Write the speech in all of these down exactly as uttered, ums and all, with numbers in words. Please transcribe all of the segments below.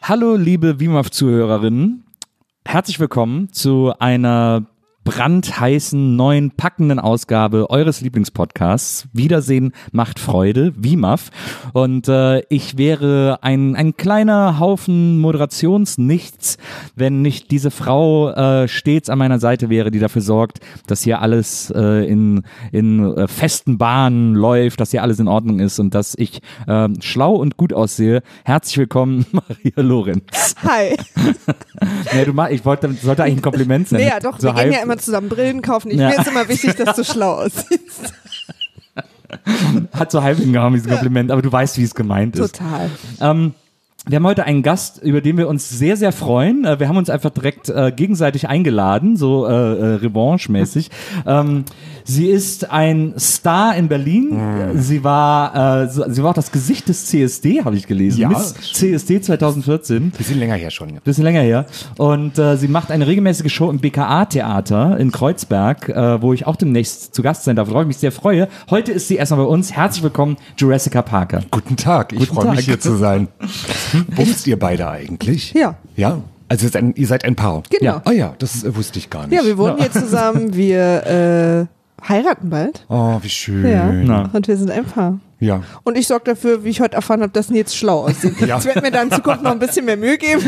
Hallo liebe W M A F-Zuhörerinnen, herzlich willkommen zu einer brandheißen, neuen, packenden Ausgabe eures Lieblingspodcasts. Wiedersehen macht Freude, W M A F. Und äh, ich wäre ein, ein kleiner Haufen Moderationsnichts, wenn nicht diese Frau äh, stets an meiner Seite wäre, die dafür sorgt, dass hier alles äh, in, in äh, festen Bahnen läuft, dass hier alles in Ordnung ist und dass ich äh, schlau und gut aussehe. Herzlich willkommen, Maria Lorenz. Hi. Ja, du mach, ich wollte, sollte eigentlich ein Kompliment sein. Nee, ja, doch, so wir gehen ja immer zusammen Brillen kaufen. Ich, Ja. Mir ist immer wichtig, dass du schlau aussiehst. Hat so halb hingehauen, dieses Kompliment, aber du weißt, wie es gemeint ist. Total. Ähm, wir haben heute einen Gast, über den wir uns sehr, sehr freuen. Äh, Wir haben uns einfach direkt äh, gegenseitig eingeladen, so äh, äh, revanche-mäßig. ähm, sie ist ein Star in Berlin. Mm. Sie war, äh, so- sie war auch das Gesicht des C S D, habe ich gelesen. Ja. Miss C S D zwanzig vierzehn. Bisschen länger her schon. Bisschen länger her. Und äh, sie macht eine regelmäßige Show im B K A-Theater in Kreuzberg, äh, wo ich auch demnächst zu Gast sein darf, worauf ich mich sehr freue. Heute ist sie erstmal bei uns. Herzlich willkommen, Jurassica Parker. Guten Tag, ich Guten freue Tag. mich hier zu sein. Wusst ihr beide eigentlich? Ja. Ja? Also ihr seid ein, ihr seid ein Paar? Genau. Ja. Ah ja, das äh, wusste ich gar nicht. Ja, wir wohnen hier zusammen. Wir äh, heiraten bald. Oh, wie schön. Ja. Na. Und wir sind ein Paar. Ja. Und ich sorge dafür, wie ich heute erfahren habe, dass Nils schlau aussieht. Ja. Ich werde mir da in Zukunft noch ein bisschen mehr Mühe geben.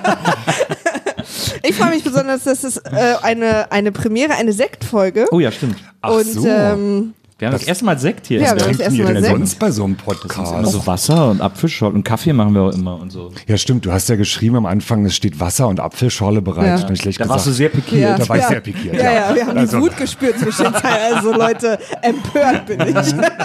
Ich freue mich besonders, dass es äh, eine, eine Premiere, eine Sektfolge. Oh ja, stimmt. Ach und so. ähm, Wir haben das, erste Mal Sekt hier. Ja, in wir der- haben das Trinken erste wir Mal denn Sekt. sonst bei so einem immer Podcast? so Wasser und Apfelschorle und Kaffee machen wir auch immer und so. Ja, stimmt. Du hast ja geschrieben am Anfang, es steht Wasser und Apfelschorle bereit. Ja. Da hab ich gleich Da gesagt, warst du sehr pikiert. ja, da war ich ja. sehr pikiert, Ja, ja. ja, wir haben Also- die Wut gespürt zwischen den Zeilen. Also Leute, empört bin ich.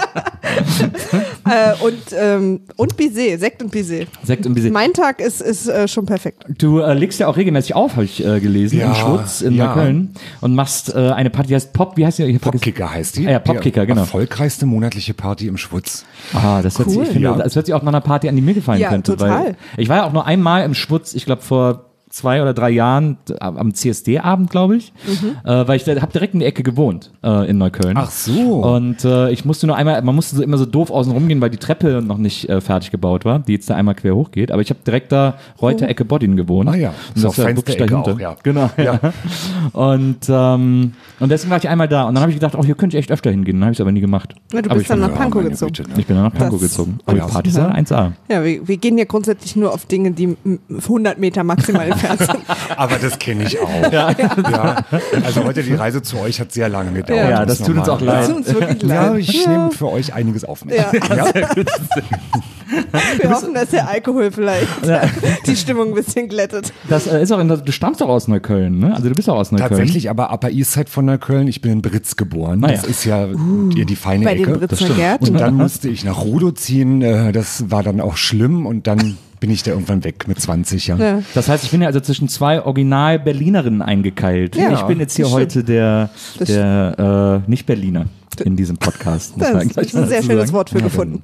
äh, und, ähm, und Baiser, Sekt und Baiser. Sekt und Baiser. Mein Tag ist, ist äh, schon perfekt. Du äh, legst ja auch regelmäßig auf, habe ich äh, gelesen, Ja, im Schwutz in ja. Neukölln und machst äh, eine Party, die heißt Pop, wie heißt die? Ich hab vergessen. Popkicker heißt die. Ah ja, Popkicker, die genau. erfolgreichste monatliche Party im Schwutz. Ah, das hört sich, Cool. ich finde, Ja. das hört sich auch nach einer Party an, die mir gefallen Ja, könnte. total. Weil ich war ja auch nur einmal im Schwutz, ich glaube vor zwei oder drei Jahren d- am C S D-Abend, glaube ich, Mhm. äh, weil ich habe direkt in die Ecke gewohnt äh, in Neukölln. Ach so. Und äh, ich musste nur einmal, man musste so immer so doof außen rumgehen, weil die Treppe noch nicht äh, fertig gebaut war, die jetzt da einmal quer hochgeht. Aber ich habe direkt da Reuter Ecke Boddin gewohnt. Ah ja, und ist das auch war feinste wirklich Ecke dahinter. auch, ja. Genau. Ja. Und ähm, und deswegen war ich einmal da und dann habe ich gedacht, oh, hier könnte ich echt öfter hingehen. Dann habe ich es aber nie gemacht. Ja, du aber bist ich dann fand- nach Pankow meine gezogen. Güte, ne? ich bin dann nach Pankow Das- gezogen. Aber Ja, die Party ist ja eins A. Ja, wir, wir gehen ja grundsätzlich nur auf Dinge, die m- hundert Meter maximal entfernt sind. Aber das kenne ich auch. Ja. Also heute die Reise zu euch hat sehr lange gedauert. Ja, Ja, um das es tut uns nochmal- auch leid. Das tut uns wirklich Ja, leid. ich nehme für euch einiges auf mich. Ja. Ja? Wir hoffen, dass der Alkohol vielleicht die Stimmung ein bisschen glättet. Das äh, ist auch in, du stammst doch aus Neukölln, ne? Also du bist auch aus Neukölln. Tatsächlich, aber Upper East Side von Neukölln. Ich bin in Britz geboren. Ah, Das ja. ist ja die, die feine Bei den Ecke. Britzer Und Gärten. dann musste ich nach Rudow ziehen. Äh, Das war dann auch schlimm und dann bin ich da irgendwann weg mit zwanzig Jahren. Ja. Das heißt, ich bin ja also zwischen zwei Original-Berlinerinnen eingekeilt. Ja, ich bin jetzt hier das heute der, Das der äh, Nicht-Berliner in diesem Podcast. muss Das man ist gleich ein mal sehr dazu schönes sagen. Wort für gefunden.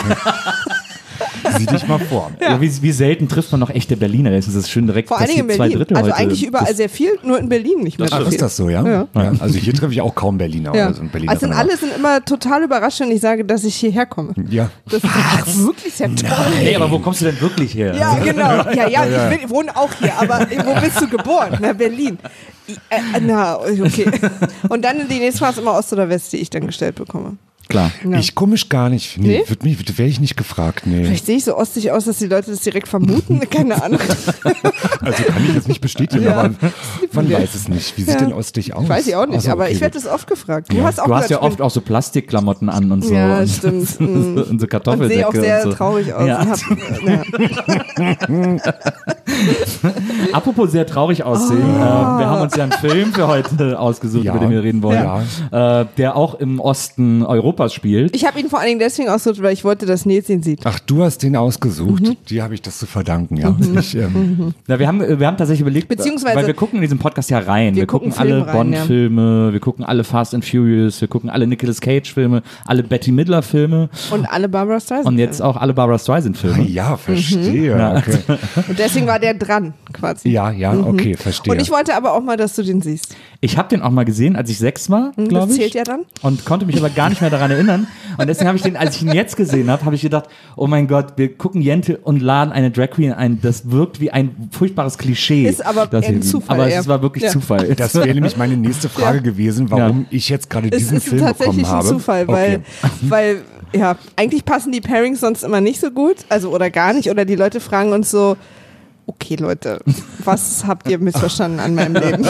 Sieh dich mal vor. Ja. wie, wie selten trifft man noch echte Berliner. Das ist das schön direkt, Vor allen dass Dingen in hier zwei Berlin. Drittel Also heute eigentlich überall das- sehr viel, nur in Berlin nicht mehr Ach, so viel. ist das so, ja? Ja. Ja. Also hier treffe ich auch kaum Berliner. Ja. Oder so ein Berliner Also alle sind immer total überrascht, wenn ich sage, dass ich hierher komme. Ja. Das ist wirklich sehr toll. Nee, aber wo kommst du denn wirklich her? Ja, genau. Ja, ja, ich bin, wohne auch hier, aber wo bist du geboren? Na, Berlin. I- Äh, na, okay. Und dann die nächste Frage ist immer Ost oder West, die ich dann gestellt bekomme. Klar. Ja. Ich komisch gar nicht. Nee, Nee? wird mich, wäre ich nicht gefragt. Nee. Vielleicht sehe ich so ostig aus, dass die Leute das direkt vermuten. Keine Ahnung. Also kann ich das nicht bestätigen, Ja. aber man dir. weiß es nicht. Wie sieht Ja. denn Ostig aus? Weiß ich auch nicht, Ach so, aber okay, ich werde gut. das oft gefragt. Du Ja. hast auch Du hast ja gesagt, oft auch so Plastikklamotten an und so. Ja, und, stimmt. und so, und so und Kartoffeldecke. sehe auch sehr und so. traurig aus. Ja. Und hab, äh, ja. Apropos sehr traurig aussehen, äh, wir haben uns ja einen Film für heute ausgesucht, Ja. über den wir reden wollen, äh, der auch im Osten Europas spielt. Ich habe ihn vor allen Dingen deswegen ausgesucht, weil ich wollte, dass Nils ihn sieht. Ach, du hast den ausgesucht. Mhm. Dir habe ich das zu verdanken, ja. Ich, ähm, Na, wir haben, wir haben tatsächlich überlegt, Beziehungsweise- weil wir gucken in diesem Podcast ja rein. Wir, Wir gucken, gucken alle Film rein, ja. Bond-Filme, wir gucken alle Fast and Furious, wir gucken alle Nicolas Cage-Filme, alle Betty Midler-Filme Und alle Barbara Streisand. und jetzt auch alle Barbara Streisand-Filme. ja, verstehe. Ja. Okay. Und deswegen war der dran quasi. Ja, ja, okay, verstehe. Und ich wollte aber auch mal, dass du den siehst. Ich habe den auch mal gesehen, als ich sechs war, glaube ich. Das zählt ja dann. Und konnte mich aber gar nicht mehr daran erinnern. Und deswegen habe ich den, als ich ihn jetzt gesehen habe, habe ich gedacht, oh mein Gott, wir gucken Jente und laden eine Drag Queen ein. Das wirkt wie ein furchtbares Klischee. Ist aber das ein hier- Zufall, Aber ja. es war wirklich Ja. Zufall. Das wäre nämlich meine nächste Frage Ja. gewesen, warum Ja. ich jetzt gerade Es diesen ist Film tatsächlich bekommen habe. ein Zufall, weil, Okay. weil, ja, eigentlich passen die Pairings sonst immer nicht so gut, also oder gar nicht, oder die Leute fragen uns so, okay Leute, was habt ihr missverstanden an meinem Leben?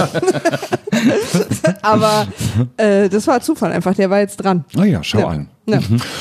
Aber äh, das war Zufall einfach, der war jetzt dran. Na ja, schau Ja. an. Ja.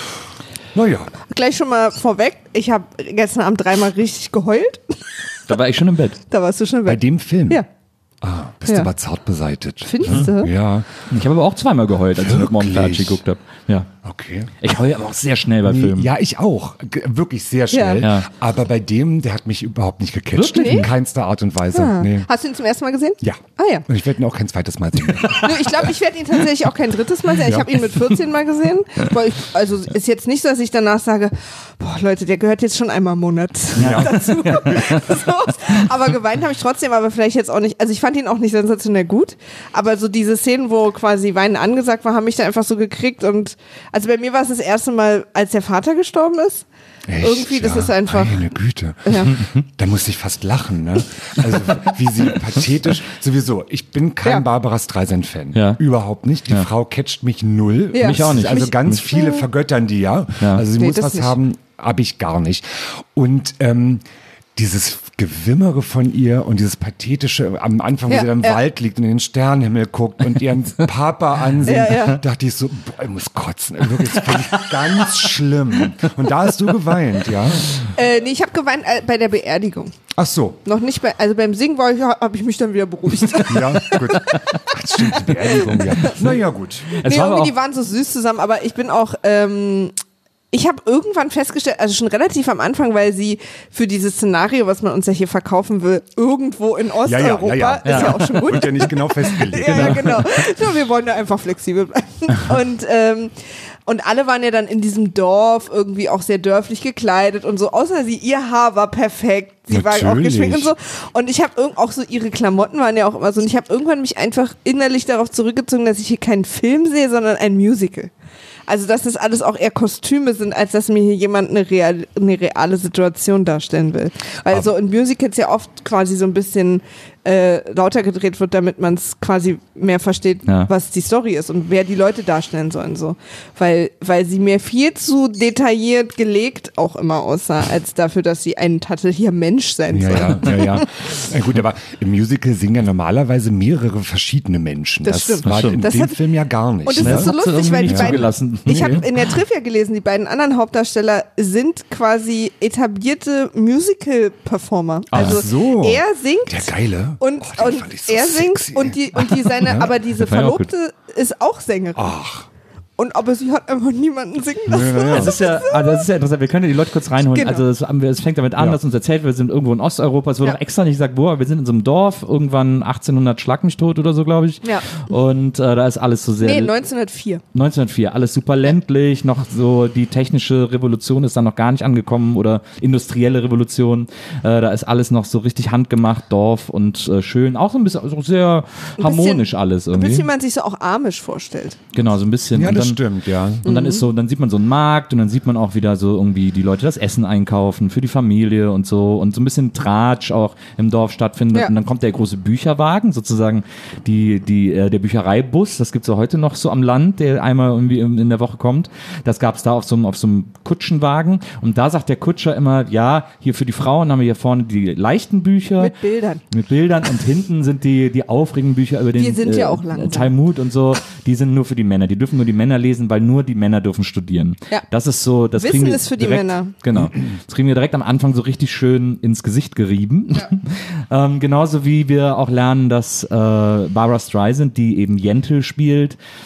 Naja, Gleich schon mal vorweg, ich habe gestern Abend dreimal richtig geheult, Da war ich schon im Bett. da warst du schon bei weg. dem Film. Ja, Ah, bist Ja. du aber zart beseitet. findest du? Ja, Ich habe aber auch zweimal geheult, als ich mit Mom Wirklich? geguckt habe. Ja. okay. Ich heule aber auch sehr schnell bei Filmen. Ja, ich auch. G wirklich sehr schnell. Ja. Ja. Aber bei dem, der hat mich überhaupt nicht gecatcht. Wirklich? In keinster Art und Weise. Ah. Nee. Hast du ihn zum ersten Mal gesehen? Ja. Ah ja. Und ich werde ihn auch kein zweites Mal sehen. Nö, ich glaube, ich werde ihn tatsächlich auch kein drittes Mal sehen. Ich Ja. habe ihn mit vierzehn Mal gesehen. Weil ich, also ist jetzt nicht so, dass ich danach sage, boah Leute, der gehört jetzt schon einmal im Monat dazu. So. Aber geweint habe ich trotzdem, aber vielleicht jetzt auch nicht. Also ich fand ihn auch nicht sensationell gut. Aber so diese Szenen, wo quasi Weinen angesagt war, haben mich da einfach so gekriegt. Und also bei mir war es das erste Mal, als der Vater gestorben ist. Echt? Irgendwie, das Ja, ist einfach. Meine Güte. Ja. Da musste ich fast lachen, ne? Also, wie sie pathetisch, sowieso, ich bin kein Ja. Barbara Streisand-Fan. Ja. Überhaupt nicht. Die Ja. Frau catcht mich null. Ja. Mich auch nicht. Also Mich- ganz viele vergöttern die ja. Ja. Also sie Nee, muss das was nicht. haben, habe ich gar nicht. Und ähm, dieses Gewimmere von ihr und dieses pathetische am Anfang, wo Ja, sie dann im ja. Wald liegt und in den Sternenhimmel guckt und ihren Papa ansieht, Ja, ja. dachte ich so, boah, ich muss kotzen. Wirklich, das finde ich ganz schlimm. Und da hast du geweint, ja? Äh, nee, ich habe geweint äh, bei der Beerdigung. Ach so. Noch nicht bei, also beim Singen war ich, habe ich mich dann wieder beruhigt. Ja, gut. Ach, stimmt, die Beerdigung, ja. Naja, gut. Es Nee, war aber irgendwie, auch, die waren so süß zusammen, aber ich bin auch, ähm, ich habe irgendwann festgestellt, also schon relativ am Anfang, weil sie für dieses Szenario, was man uns ja hier verkaufen will, irgendwo in Ja, ja, Osteuropa, ja, ja. ist ja auch schon gut. Wird ja nicht genau festgelegt. Ja, ja, genau. So, wir wollen da einfach flexibel bleiben. Und, ähm, und alle waren ja dann in diesem Dorf irgendwie auch sehr dörflich gekleidet und so, außer sie, ihr Haar war perfekt, sie war auch Natürlich. geschminkt und so. Und ich habe auch so, ihre Klamotten waren ja auch immer so, und ich habe irgendwann mich einfach innerlich darauf zurückgezogen, dass ich hier keinen Film sehe, sondern ein Musical. Also, dass das alles auch eher Kostüme sind, als dass mir hier jemand eine, real, eine reale Situation darstellen will. Weil so in Musicals ja oft quasi so ein bisschen äh, lauter gedreht wird, damit man es quasi mehr versteht, Ja. was die Story ist und wer die Leute darstellen sollen. So. Weil, weil sie mir viel zu detailliert gelegt auch immer aussah, als dafür, dass sie ein tatsächlicher Mensch sein Ja, soll. ja, ja, ja. Na gut, aber im Musical singen ja normalerweise mehrere verschiedene Menschen. Das stimmt. war Das stimmt. in Das dem hat- Film ja gar nicht. Und es ne? ist so Hat sie lustig, irgendwie weil die nicht beiden, zugelassen. ich habe Nee. in der Trivia gelesen, die beiden anderen Hauptdarsteller sind quasi etablierte Musical-Performer. Ach Also so. er singt Der Geile. und, Oh, den und fand ich so er singt sexy. und die und die seine, aber diese fand ich auch gut. Verlobte ist auch Sängerin. Ach, Und aber sie hat einfach niemanden singen lassen. Das ist ja, also das ist ja interessant. Wir können ja die Leute kurz reinholen. Genau. Also es, es fängt damit an, Ja. dass uns erzählt wird, wir sind irgendwo in Osteuropa. Es wurde Ja. auch extra nicht gesagt, wo, aber wir sind in so einem Dorf, irgendwann achtzehnhundert Schlag mich tot oder so, glaube ich. Ja. Und äh, da ist alles so sehr... Nee, neunzehnhundertvier. neunzehnhundertvier, alles super ländlich, noch so die technische Revolution ist dann noch gar nicht angekommen oder industrielle Revolution. Äh, da ist alles noch so richtig handgemacht, Dorf und äh, schön. Auch so ein bisschen, also sehr Ein harmonisch bisschen- alles Ein irgendwie. bisschen man sich so auch amisch vorstellt. Genau, so ein bisschen. ja, und das dann, stimmt, ja. Und dann ist so, dann sieht man so einen Markt und dann sieht man auch wieder so irgendwie die Leute das Essen einkaufen für die Familie und so und so ein bisschen Tratsch auch im Dorf stattfindet. Ja. Und dann kommt der große Bücherwagen, sozusagen die, die, äh, der Büchereibus, das gibt's ja heute noch so am Land, der einmal irgendwie in, in der Woche kommt. Das gab's da auf so einem, auf so einem Kutschenwagen. Und da sagt der Kutscher immer, ja, hier für die Frauen haben wir hier vorne die leichten Bücher. Mit Bildern. Mit Bildern und hinten sind die, die aufregenden Bücher über den Die sind ja auch langsam. Talmud und so, die sind nur für die Männer. Die dürfen nur die Männer lesen, weil nur die Männer dürfen studieren. Ja. Das ist so, das Wissen kriegen wir ist für die direkt, Männer. Genau. Das kriegen wir direkt am Anfang so richtig schön ins Gesicht gerieben. ähm, genauso wie wir auch lernen, dass äh, Barbara Streisand, die eben Yentl spielt,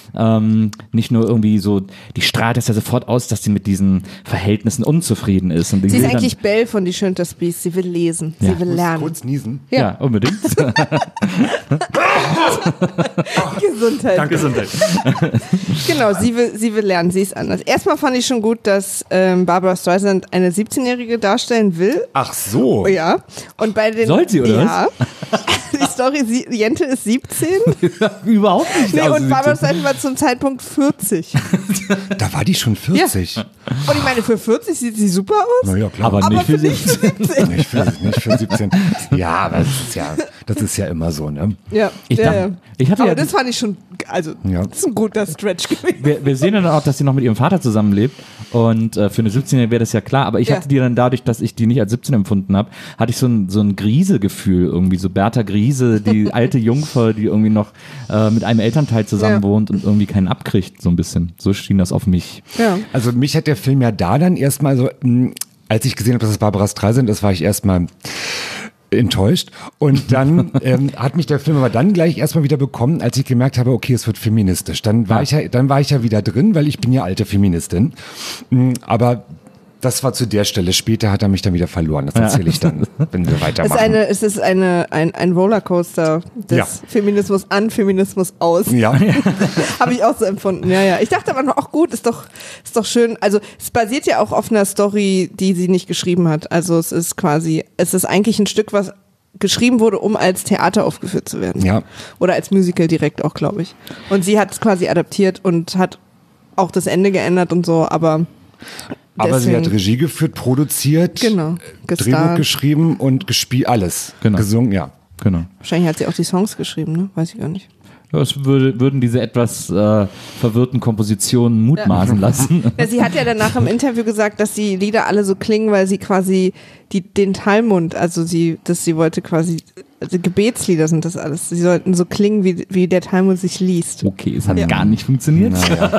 ähm, nicht nur irgendwie so, die strahlt es ja sofort aus, dass sie mit diesen Verhältnissen unzufrieden ist. Und die Sie ist will dann- eigentlich Belle von Die Schön und das Biest. Sie will lesen. Sie Ja. will lernen. Kurz niesen. Ja, unbedingt. Gesundheit. Gesundheit. Genau, sie will, sie will lernen. Sie ist anders. Erstmal fand ich schon gut, dass ähm, Barbara Streisand eine siebzehnjährige darstellen will. Ach so. Oh ja. Und bei den, Soll sie, oder ja. Die Story, sie, Jente ist siebzehn. Überhaupt nicht. Nee, Also und sie- Barbara Streisand war zum Zeitpunkt vierzig. Da war die schon vierzig. Und ich meine, für vierzig sieht sie super aus. Na ja, klar. aber nicht für nicht sie. für siebzehn. Nicht für, nicht für siebzehn. Ja, aber das ist ja, das ist ja immer so, ne? Ja, Ich ja, dachte- ja. ich hatte Aber ja- das fand ich schon, also, Ja. das ist ein guter Stretch gewesen. Wir, wir sehen dann auch, dass sie noch mit ihrem Vater zusammenlebt und äh, für eine siebzehnjährige wäre das ja klar, aber ich Ja. hatte die dann dadurch, dass ich die nicht als siebzehn empfunden habe, hatte ich so ein, so ein Griese-Gefühl irgendwie, so Bertha Griese, die alte Jungfer, die irgendwie noch äh, mit einem Elternteil zusammen Ja. wohnt und irgendwie keinen abkriegt, so ein bisschen. So schien das auf mich. Ja. Also mich hat der Film ja da dann erstmal so, mh, als ich gesehen habe, dass es Barbara Streisand ist, war ich erstmal enttäuscht. Und dann ähm, hat mich der Film aber dann gleich erstmal wieder bekommen, als ich gemerkt habe, okay, es wird feministisch. Dann war, Ja. ich, ja, dann war ich ja wieder drin, weil ich bin ja alte Feministin. Mm, Aber das war zu der Stelle. Später hat er mich dann wieder verloren. Das erzähle ich dann, wenn wir Es weitermachen. ist, eine, es ist eine, ein, ein Rollercoaster des Ja. Feminismus an, Feminismus aus. ja. Habe ich auch so empfunden. Ja, ja. Ich dachte aber noch, auch gut, ist doch, ist doch schön. Also es basiert ja auch auf einer Story, die sie nicht geschrieben hat. Also es ist quasi, es ist eigentlich ein Stück, was geschrieben wurde, um als Theater aufgeführt zu werden. Ja. Oder als Musical direkt auch, glaube ich. Und sie hat es quasi adaptiert und hat auch das Ende geändert und so, aber Aber sie deswegen- hat Regie geführt, produziert, Genau. äh, Drehbuch Gestarrt. geschrieben und gespielt, alles. Genau. Gesungen, ja. Genau. Wahrscheinlich hat sie auch die Songs geschrieben, ne? Weiß ich gar nicht. Das würde, würden diese etwas äh, verwirrten Kompositionen mutmaßen lassen. Ja, sie hat ja danach im Interview gesagt, dass die Lieder alle so klingen, weil sie quasi die, den Talmud, also sie, dass sie wollte quasi, also Gebetslieder sind das alles. Sie sollten so klingen, wie, wie der Talmud sich liest. Okay, es hat Ja. gar nicht funktioniert.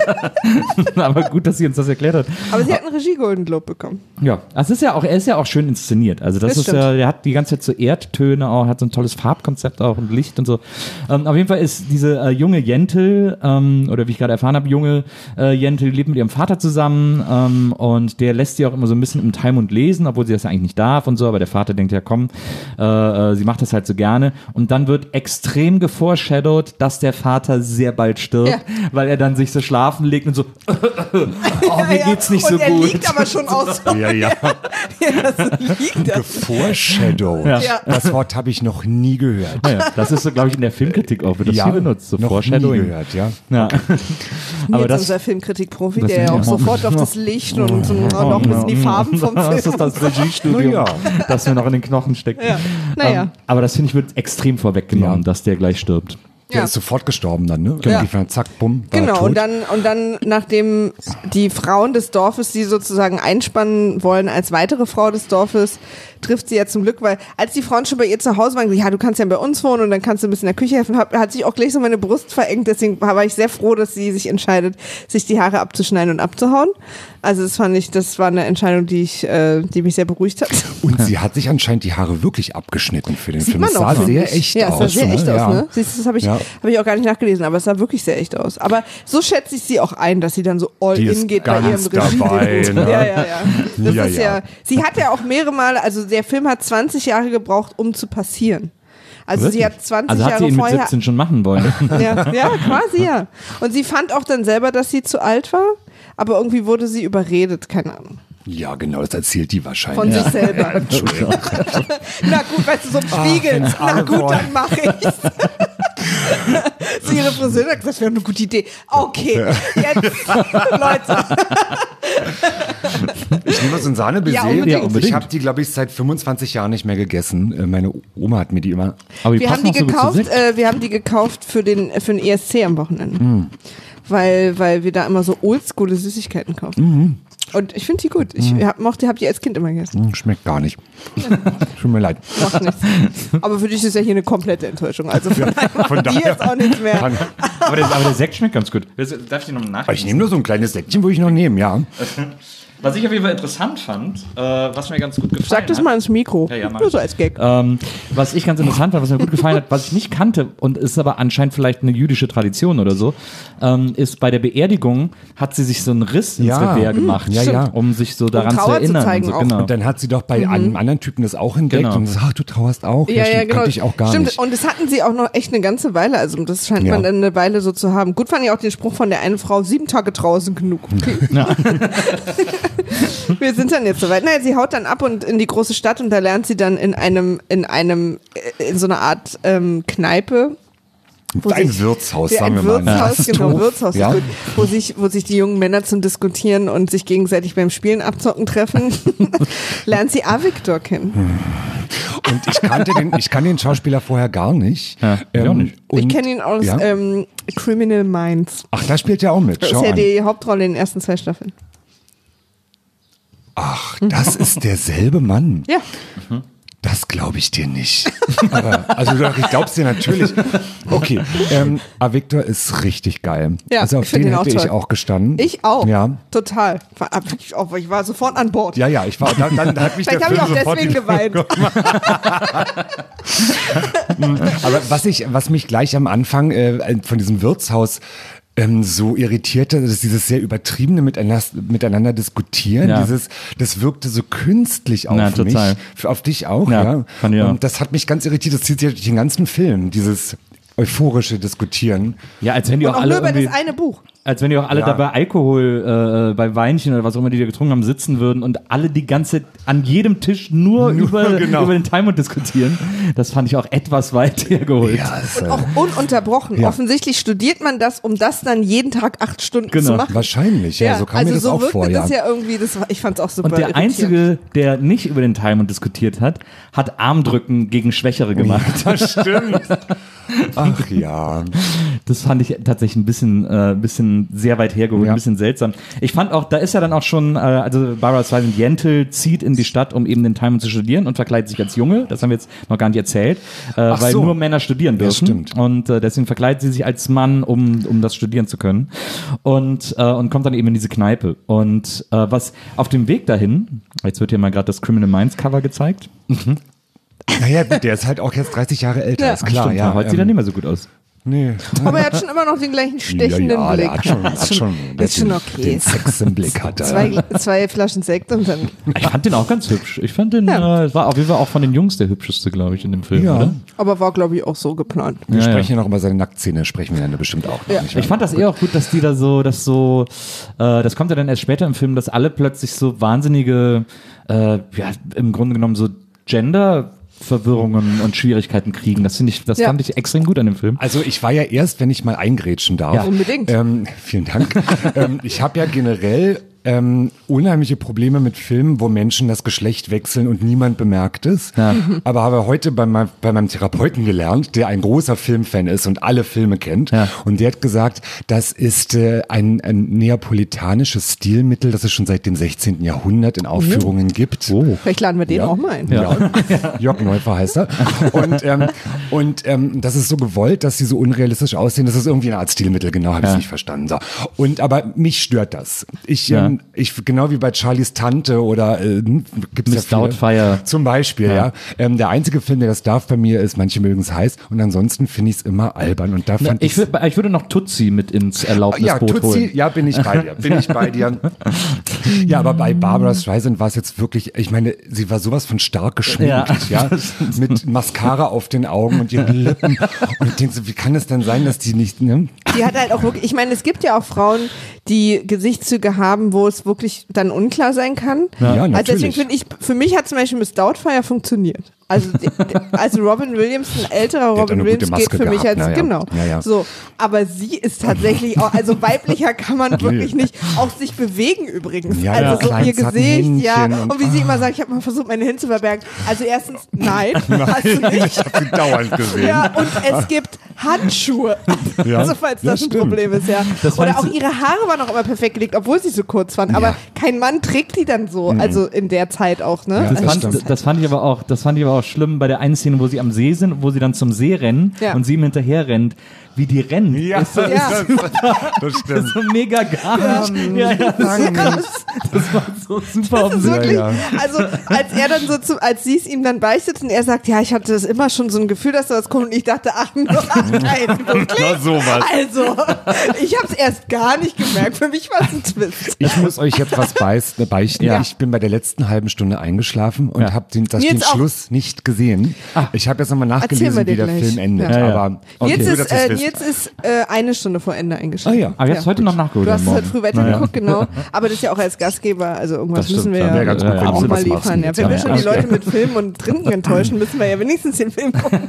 Aber gut, dass sie uns das erklärt hat. Aber sie hat einen Regie-Golden Globe bekommen. Ja, das ist ja auch, er ist ja auch schön inszeniert. Also das, Das ist stimmt. ja, der hat die ganze Zeit so Erdtöne auch, hat so ein tolles Farbkonzept auch und Licht und so. Ähm, auf jeden Fall ist diese äh, junge Jentel, ähm, oder wie ich gerade erfahren habe, junge äh, Jentel, die lebt mit ihrem Vater zusammen ähm, und der lässt sie auch immer so ein bisschen im Talmud lesen, obwohl sie das ja eigentlich nicht darf und so, aber der Vater denkt, ja komm, äh, äh, sie macht das halt so gerne. Und dann wird extrem geforeshadowed, dass der Vater sehr bald stirbt, Ja. weil er dann sich so schlafen legt und so, oh, mir geht's nicht und so er gut. liegt aber schon aus. Ja, ja. Ja, das liegt da. Foreshadow. Ja. Ja. Das Wort habe ich noch nie gehört. Ja, das ist so, glaube ich, in der Filmkritik auch, wird das ja, viel benutzt, so noch Foreshadowing. nie gehört, ja. Ja. Aber Jetzt das, unser Filmkritik-Profi, das der ja sind auch ja- sofort auf das Licht und, und, und auch ein bisschen die Farben vom Film. das ist das Regiestudium, Na ja. das mir noch in den Knochen steckt. Ja. Naja. Ähm, aber das finde ich wird extrem vorweggenommen, Ja. dass der gleich stirbt. Der Ja. ist sofort gestorben dann, ne? Ja. Irgendwie zack, bumm, war Genau, tot. und dann, und dann, nachdem die Frauen des Dorfes sie sozusagen einspannen wollen als weitere Frau des Dorfes, trifft sie ja zum Glück, weil als die Frauen schon bei ihr zu Hause waren, ja, du kannst ja bei uns wohnen und dann kannst du ein bisschen in der Küche helfen, hat, hat sich auch gleich so meine Brust verengt, deswegen war ich sehr froh, dass sie sich entscheidet, sich die Haare abzuschneiden und abzuhauen. Also das fand ich, das war eine Entscheidung, die ich, äh, die mich sehr beruhigt hat. Und sie hat sich anscheinend die Haare wirklich abgeschnitten für den Sieht Film. man Es auch, sah finde sehr ich. echt ja, aus. es sah sehr echt ne? aus, Ja. ne? Siehst du, das habe ich, Ja. hab ich auch gar nicht nachgelesen, aber es sah wirklich sehr echt aus. Aber so schätze ich sie auch ein, dass sie dann so all Die in ist geht bei ganz ihrem Regie. dabei, ne? Ja, ja, ja. Das Ja, ist ja. ja. Sie hat ja auch mehrere Male, also der Film hat zwanzig Jahre gebraucht, um zu passieren. Also sie hat zwanzig Also hat Jahre sie ihn mit vorher. siebzehn schon machen wollen. Ja, ja, quasi ja. Und sie fand auch dann selber, dass sie zu alt war, aber irgendwie wurde sie überredet, keine Ahnung. Ja, genau, das erzählt die wahrscheinlich. Von sich selber. Entschuldigung. Na gut, weißt du, so ein Spiegel. wenn's Na alle gut, wollen. dann mache ich's. So ihre Friseurin hat gesagt, das wäre eine gute Idee. Okay, jetzt, Leute. Ich nehme so ein Sahnebaiser. Ja, unbedingt. Ja, unbedingt. Ich habe die, glaube ich, seit fünfundzwanzig Jahren nicht mehr gegessen. Äh, Meine Oma hat mir die immer... Aber die Wir haben passen die auch so gut gekauft, zu Sekt. äh, wir haben die gekauft für den, für den E S C am Wochenende. Mm. Weil, weil wir da immer so oldschool Süßigkeiten kaufen. Mm. Und ich finde die gut. Ich hab, mochte, hab die als Kind immer gegessen. Hm, schmeckt gar nicht. Tut mir leid. Macht nichts. Aber für dich ist ja hier eine komplette Enttäuschung. Also von, Von dir daher- ist auch nichts mehr. Kann- Aber der, aber der Sekt schmeckt ganz gut. Darf ich den nochmal nach? Aber ich nehme nur so ein kleines Säckchen, wo ich noch nehme, ja. Was ich auf jeden Fall interessant fand, äh, was mir ganz gut gefallen Sag das hat. mal ins Mikro. Ja, ja, mach Nur ich. so als Gag. Ähm, was ich ganz interessant fand, was mir gut gefallen hat, was ich nicht kannte und ist aber anscheinend vielleicht eine jüdische Tradition oder so, ähm, ist bei der Beerdigung hat sie sich so einen Riss ins Ja. Revier gemacht, Ja, ja. um sich so daran Trauer zu zu erinnern. zeigen und so, auch. genau. Und dann hat sie doch bei einem anderen Typen das auch entdeckt Genau. und sagt, ach, du trauerst auch. Ja, ja, stimmt, genau. kannte ich auch gar Stimmt. nicht. Und das hatten sie auch noch echt eine ganze Weile. Also das scheint Ja. man dann eine Weile so zu haben. Gut fand ich auch den Spruch von der einen Frau, sieben Tage Trauer sind genug. Okay. Wir sind dann jetzt soweit. Naja, sie haut dann ab und in die große Stadt und da lernt sie dann in einem, in einem, in so einer Art ähm, Kneipe. Wo Ein sich- Wirtshaus, Ja, sagen wir ein mal. Wirtshaus, Ja. genau, Doof. Wirtshaus Ja. ist gut, wo sich, wo sich die jungen Männer zum Diskutieren und sich gegenseitig beim Spielen abzocken treffen, lernt sie Avigdor kennen. Und ich kannte den, ich kann den Schauspieler vorher gar nicht. Ja, ich auch nicht. und- Ich kenne ihn aus ja? ähm, Criminal Minds. Ach, da spielt er auch mit. Das Schau ist ja an. die Hauptrolle in den ersten zwei Staffeln. Ach, das ist derselbe Mann. Ja. Das glaube ich dir nicht. Aber, also doch, ich glaub's dir natürlich. Okay, ähm, Avigdor ist richtig geil. Ja, also auf ich find den den auch hätte ich toll. auch gestanden. Ich auch. Ja. Total. War, wirklich auch, ich war sofort an Bord. Ja, ja, ich war, dann, dann hat mich der Vielleicht habe Film ich auch sofort deswegen geweint. Aber was ich, was mich gleich am Anfang äh, von diesem Wirtshaus ähm, so irritierte, das ist dieses sehr übertriebene miteinander, miteinander diskutieren. Ja. Dieses, das wirkte so künstlich auf Na, mich. total. Für, auf dich auch, Ja, ja. fand ich auch. Und das hat mich ganz irritiert. Das zieht sich durch den ganzen Film. Dieses euphorische Diskutieren. Ja, als wenn die Und auch auch alle nur über irgendwie, das eine Buch. als wenn die auch alle Ja. da bei Alkohol, äh, bei Weinchen oder was auch immer die da getrunken haben, sitzen würden und alle die ganze, an jedem Tisch nur, Nur, über, genau. über den Talmud diskutieren. Das fand ich auch etwas weit hergeholt. Ja, ist, Und äh, auch ununterbrochen. Ja. Offensichtlich studiert man das, um das dann jeden Tag acht Stunden Genau. zu machen. wahrscheinlich, ja, so kam also mir das so auch wirkte vor. das Ja. ja irgendwie, das, war- ich fand es auch super Und der irritierend. Einzige, der nicht über den Talmud diskutiert hat, hat Armdrücken gegen Schwächere gemacht. Das stimmt. Ach ja. Das fand ich tatsächlich ein bisschen, äh, ein bisschen sehr weit hergeholt, Ja. ein bisschen seltsam. Ich fand auch, da ist ja dann auch schon, äh, also Barbara Streisand Jentel zieht in die Stadt, um eben den Talmud zu studieren und verkleidet sich als Junge. Das haben wir jetzt noch gar nicht erzählt, äh, weil so. nur Männer studieren dürfen. stimmt. Und äh, deswegen verkleidet sie sich als Mann, um, um das studieren zu können. Und, äh, und kommt dann eben in diese Kneipe. Und äh, was auf dem Weg dahin, jetzt wird hier mal gerade das Criminal Minds Cover gezeigt. Naja, gut, der ist halt auch jetzt dreißig Jahre älter, Ja. ist klar. Stimmt, ja, heute sieht er nicht mehr so gut aus. Nee. Aber er hat schon immer noch den gleichen stechenden ja, ja, Blick. der hat schon, ist hat schon, der ist schon den, okay. Den Sex im Blick hat er. Zwei, zwei Flaschen Sekt und dann. Ich fand den auch ganz hübsch. Ich fand den, Ja. äh, war auf jeden Fall auch von den Jungs der hübscheste, glaube ich, in dem Film, Ja. oder? Aber war, glaube ich, auch so geplant. Wir Ja, ja. sprechen ja noch über seine Nacktszene, sprechen wir dann bestimmt auch. noch, Ja. nicht wahr? Ich fand das eher auch gut, dass die da so, dass so, äh, das kommt ja dann erst später im Film, dass alle plötzlich so wahnsinnige, äh, ja, im Grunde genommen so Gender-Verwirrungen und Schwierigkeiten kriegen. Das finde ich, das Ja. fand ich extrem gut an dem Film. Also ich war ja erst, wenn ich mal eingrätschen darf. Ja. Unbedingt. Ähm, vielen Dank. ähm, ich habe ja generell ähm, unheimliche Probleme mit Filmen, wo Menschen das Geschlecht wechseln und niemand bemerkt es. Ja. Aber habe heute bei, mein, bei meinem Therapeuten gelernt, der ein großer Filmfan ist und alle Filme kennt. Ja. Und der hat gesagt, das ist äh, ein, ein neapolitanisches Stilmittel, das es schon seit dem sechzehnten Jahrhundert in Aufführungen gibt. Oh. Vielleicht laden wir den Ja. auch mal ein. Ja. Jörg Neufer heißt er. Und, ähm, und ähm, das ist so gewollt, dass sie so unrealistisch aussehen. Das ist irgendwie eine Art Stilmittel, genau, habe ich Ja. nicht verstanden. So. Und aber mich stört das. Ich, Ja. ähm, ich genau wie bei Charlies Tante oder äh, gibt's ja Miss viele. Doubtfire. Zum Beispiel, ja. Ja. Ähm, der einzige Film, der das darf bei mir, ist Manche mögen es heiß. Und ansonsten finde ich es immer albern. Und da fand Ich, würd, ich würde noch Tutsi mit ins ja, Erlaubnisboot Tutsi, holen. ja, bin ich bei dir, bin ich bei dir. Ja, aber bei Barbara Streisand war es jetzt wirklich, ich meine, sie war sowas von stark geschminkt, ja, Ja. mit Mascara auf den Augen und ihren Lippen. Und ich denke so, wie kann es denn sein, dass die nicht, ne? Die hat halt auch wirklich, ich meine, es gibt ja auch Frauen, die Gesichtszüge haben, wo es wirklich dann unklar sein kann. Ja, Also deswegen natürlich. finde ich, für mich hat zum Beispiel Miss Doubtfire funktioniert. Also, die- also Robin Williams, ein älterer hat Robin eine Williams gute geht Maske für mich gehabt, als, na ja. genau. Ja, ja. So. Aber sie ist tatsächlich auch, also weiblicher kann man wirklich nicht auch sich bewegen übrigens. Ja, also ja, so klein, ihr zarten Gesicht, ja. Händchen und- Und, wie sie immer sagt, ich habe mal versucht, meine Hände zu verbergen. Also erstens, nein, hast du Ich nicht. habe sie dauernd gesehen. Ja, und es gibt Handschuhe. Ja, Also falls ja, das ein stimmt. Problem ist, ja. Das Oder fand auch ich- ihre Haare waren auch immer perfekt gelegt, obwohl sie so kurz waren. Aber Ja. kein Mann trägt die dann so, also in der Zeit auch, ne? Ja, Das, Also das fand, stimmt. das fand ich aber auch, das fand ich aber auch schlimm bei der einen Szene, wo sie am See sind, wo sie dann zum See rennen Ja. und sie ihm hinterher rennt. Wie die rennen, Ja, ist so, Ja. das, das ist stimmt. so mega gar nicht. Ja, ja, das, das war so super Das ist offensichtlich. wirklich, ja. also als er dann so, zu, als sie es ihm dann beichtet und er sagt, ja, ich hatte das immer schon so ein Gefühl, dass da was kommt und ich dachte, ach, nur, ach nein, wirklich? Na, sowas. Also, ich habe es erst gar nicht gemerkt, für mich war es ein Twist. Ich muss euch jetzt was beiß- beichten. Ja. Ich bin bei der letzten halben Stunde eingeschlafen und Ja. habe den, das, Nils den auch. Schluss nicht gesehen. Ich habe jetzt nochmal Erzähl nachgelesen, mal dir wie der gleich. Film endet. Ja, ja. Aber okay. Jetzt Nur, ist, dass ihr's äh, wisst. jetzt ist äh, eine Stunde vor Ende eingeschlafen. Ah ja. Aber jetzt heute noch nachgeholt. Du hast es morgen. heute früh weitergeguckt, genau. Aber das ist ja auch als Gastgeber, also irgendwas Das stimmt, müssen wir ja. ja, Wäre ganz gut, Ja, wenn ja, du auch was mal machst liefern. Ja, jetzt. wenn wir Ja, schon ja. die Leute mit Filmen und Trinken enttäuschen, müssen wir ja wenigstens den Film gucken.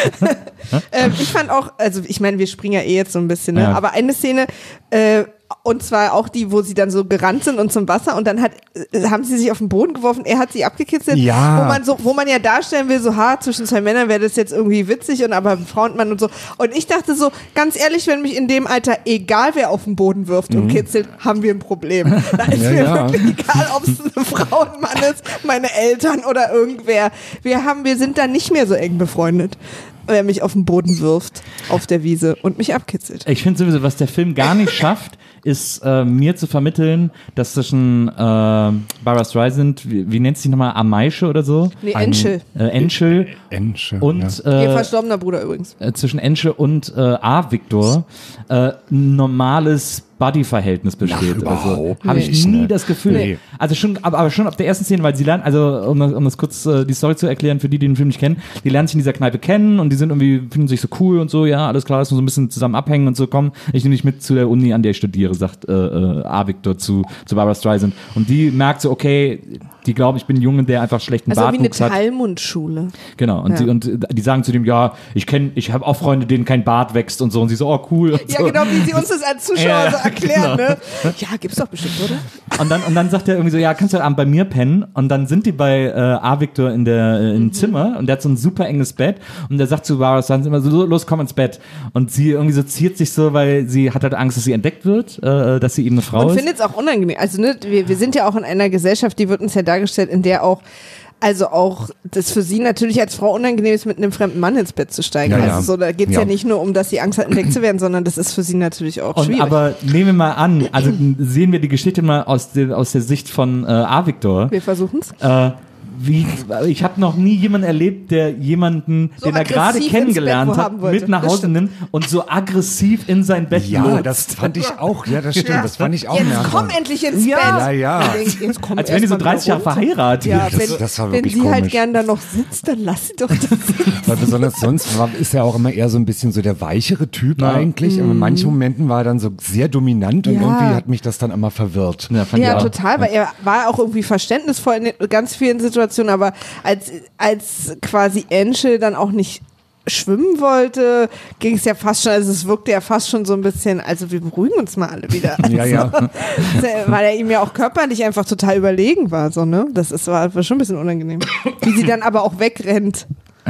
ähm, ich fand auch, also ich meine, wir springen ja eh jetzt so ein bisschen, ne? Ja. Aber eine Szene, äh, und zwar auch die, wo sie dann so gerannt sind und zum Wasser und dann hat, äh, haben sie sich auf den Boden geworfen, er hat sie abgekitzelt, Ja. wo man so, wo man ja darstellen will, so hart zwischen zwei Männern wäre das jetzt irgendwie witzig und aber Frau und Mann und so. Und ich dachte so, ganz ehrlich, wenn mich in dem Alter, egal wer auf den Boden wirft und kitzelt, haben wir ein Problem. Da ist Ja, mir ja. wirklich egal, ob es eine Frau, ein Mann ist, meine Eltern oder irgendwer. Wir haben, wir sind da nicht mehr so eng befreundet. Wer mich auf den Boden wirft, auf der Wiese und mich abkitzelt. Ich finde sowieso, was der Film gar nicht schafft, ist äh, mir zu vermitteln, dass zwischen äh, Barbra Streisand, wie, wie nennt sie nochmal, Amaische oder so? Nee, Ein- Enschel. Äh, Enschel Ensche, und ja. Ihr äh, verstorbener Bruder übrigens. äh, zwischen Enschel und äh, A. Victor äh, ein normales Buddy-Verhältnis besteht. Na, Also, überhaupt habe ich nicht, nie ne? das Gefühl. Nee. Also schon, aber, aber schon ab der ersten Szene, weil sie lernen, also um, das- um das kurz äh, die Story zu erklären für die, die den Film nicht kennen, die lernen sich in dieser Kneipe kennen und die sind irgendwie, finden sich so cool und so, ja, alles klar, lass uns so ein bisschen zusammen abhängen und so, komm, ich nehme dich mit zu der Uni, an der ich studiere, sagt äh, äh, A. Victor zu, zu Barbra Streisand. Und die merkt so, okay, die glauben, ich bin ein Junge, der einfach schlechten Also wie eine Bartwuchs hat. Talmud-Schule. Genau, und, Ja. sie, und äh, die sagen zu dem, ja, ich kenne, ich habe auch Freunde, denen kein Bart wächst und so. Und sie so, oh cool. Und, Ja, so. genau, wie sie uns das als Zuschauer Ja, so erklären, genau. ne? Ja, gibt's doch bestimmt, oder? und, dann, und dann sagt er irgendwie so, ja, kannst du heute Abend bei mir pennen? Und dann sind die bei äh, A. Victor in der äh, im Mhm. Zimmer und der hat so ein super enges Bett und der sagt zu Barbra Streisand immer so, los, komm ins Bett. Und sie irgendwie so ziert sich so, weil sie hat halt Angst, dass sie entdeckt wird, äh, dass sie eben eine Frau Und ist. findet es auch unangenehm. Also, ne, wir, wir sind ja auch in einer Gesellschaft, die wird uns ja dargestellt, in der auch, also auch, das für sie natürlich als Frau unangenehm ist, mit einem fremden Mann ins Bett zu steigen. Ja, ja. Also so, da geht es ja. Ja. nicht nur um, dass sie Angst hat, entdeckt zu werden, sondern das ist für sie natürlich auch Und schwierig. aber nehmen wir mal an, also sehen wir die Geschichte mal aus, der aus der Sicht von äh, A. Victor. wir versuchen es. Äh, wie, ich habe noch nie jemanden erlebt, der jemanden, So den er gerade aggressiv kennengelernt ins Bett hat, haben wollte. mit nach Das Hause stimmt. nimmt und so aggressiv in sein Bett Ja, lotst. das fand ich auch. Ja, das stimmt. Das fand ich auch Jetzt komm merkwürdig. endlich ins Ja. Bett. Ja, ja. Jetzt, jetzt komm Als wären die so erst mal dreißig Jahre runter. verheiratet. Ja, Das- wenn, das war wenn wirklich sie halt komisch. gern da noch sitzt, dann lass sie doch das sitzen. Weil besonders sonst war, ist er auch immer eher so ein bisschen so der weichere Typ Ja. eigentlich. Aber in manchen Momenten war er dann so sehr dominant und Mhm. Ja. irgendwie hat mich das dann immer verwirrt. Ja, fand Ja, ich auch. total, weil er war auch irgendwie verständnisvoll in den- ganz vielen Situationen, aber als, als quasi Enschel dann auch nicht schwimmen wollte, ging es ja fast schon, also es wirkte ja fast schon so ein bisschen, also wir beruhigen uns mal alle wieder. Also, Ja, ja. weil er ihm ja auch körperlich einfach total überlegen war, so, ne? Das ist, war, war schon ein bisschen unangenehm. Wie sie dann aber auch wegrennt.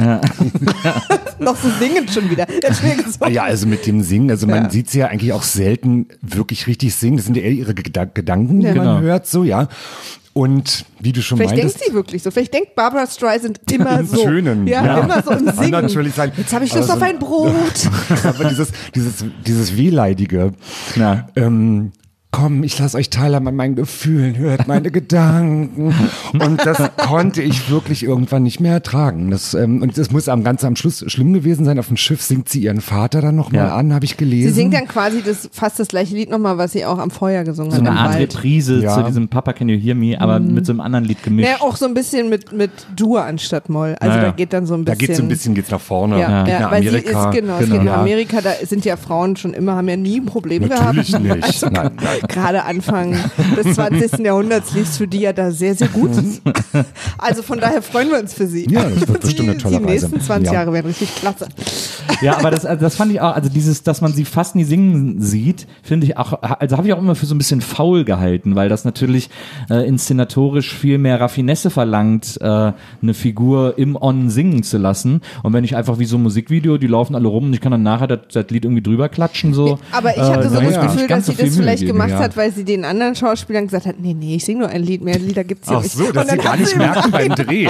Noch so singend schon wieder. Der Spiel Ah gesungen. ja, also mit dem Singen, also man Ja. sieht sie ja eigentlich auch selten wirklich richtig singen. Das sind ja eher ihre Geda- Gedanken, die Ja. man Genau. hört, so, ja. Und wie du schon Vielleicht meintest, denkt sie wirklich so. Vielleicht denkt Barbra Streisand immer Im so. Schönen, Ja, ja. immer so im Kann Singen. natürlich sein. Jetzt habe ich Lust Aber auf so- ein Brot. aber dieses, dieses, dieses Wehleidige, Ja. ähm, komm, ich lasse euch teilhaben an meinen Gefühlen, hört meine Gedanken. Und das konnte ich wirklich irgendwann nicht mehr ertragen. Das, ähm, und das muss am ganz am Schluss schlimm gewesen sein. Auf dem Schiff singt sie ihren Vater dann nochmal Ja. an, habe ich gelesen. Sie singt dann quasi das, fast das gleiche Lied nochmal, was sie auch am Feuer gesungen So hat. eine im Art Wald. Reprise Ja. zu diesem Papa Can You Hear Me, aber mit so einem anderen Lied gemischt. Ja, auch so ein bisschen mit, mit Dur anstatt Moll. Also Ja, ja. da geht dann so ein da bisschen. geht so ein bisschen geht's nach vorne. Ja, Geht ja, nach weil sie Amerika. ist, genau, es Genau. geht nach Ja. Amerika, da sind ja Frauen schon immer, haben ja nie ein Problem Natürlich gehabt. nicht. Also, Nein, nein. gerade Anfang des zwanzigsten Jahrhunderts lief es für die ja da sehr, sehr gut. Also von daher freuen wir uns für sie. Ja, das wird bestimmt eine tolle Die Reise. nächsten zwanzig Ja. Jahre werden richtig klasse. Ja, aber das, also das fand ich auch, also dieses, dass man sie fast nie singen sieht, finde ich auch, also habe ich auch immer für so ein bisschen faul gehalten, weil das natürlich äh, inszenatorisch viel mehr Raffinesse verlangt, äh, eine Figur im On singen zu lassen. Und wenn ich einfach wie so ein Musikvideo, die laufen alle rum und ich kann dann nachher das, das Lied irgendwie drüber klatschen, so. Aber ich hatte so äh, das ja, Gefühl, nicht ganz dass sie so viel das Mühe vielleicht geben, gemacht ja. hat, weil sie den anderen Schauspielern gesagt hat, nee, nee, ich singe nur ein Lied, mehr Lieder gibt's hier Ach nicht. so, dass Und sie dann gar hat nicht sie merken beim Dreh.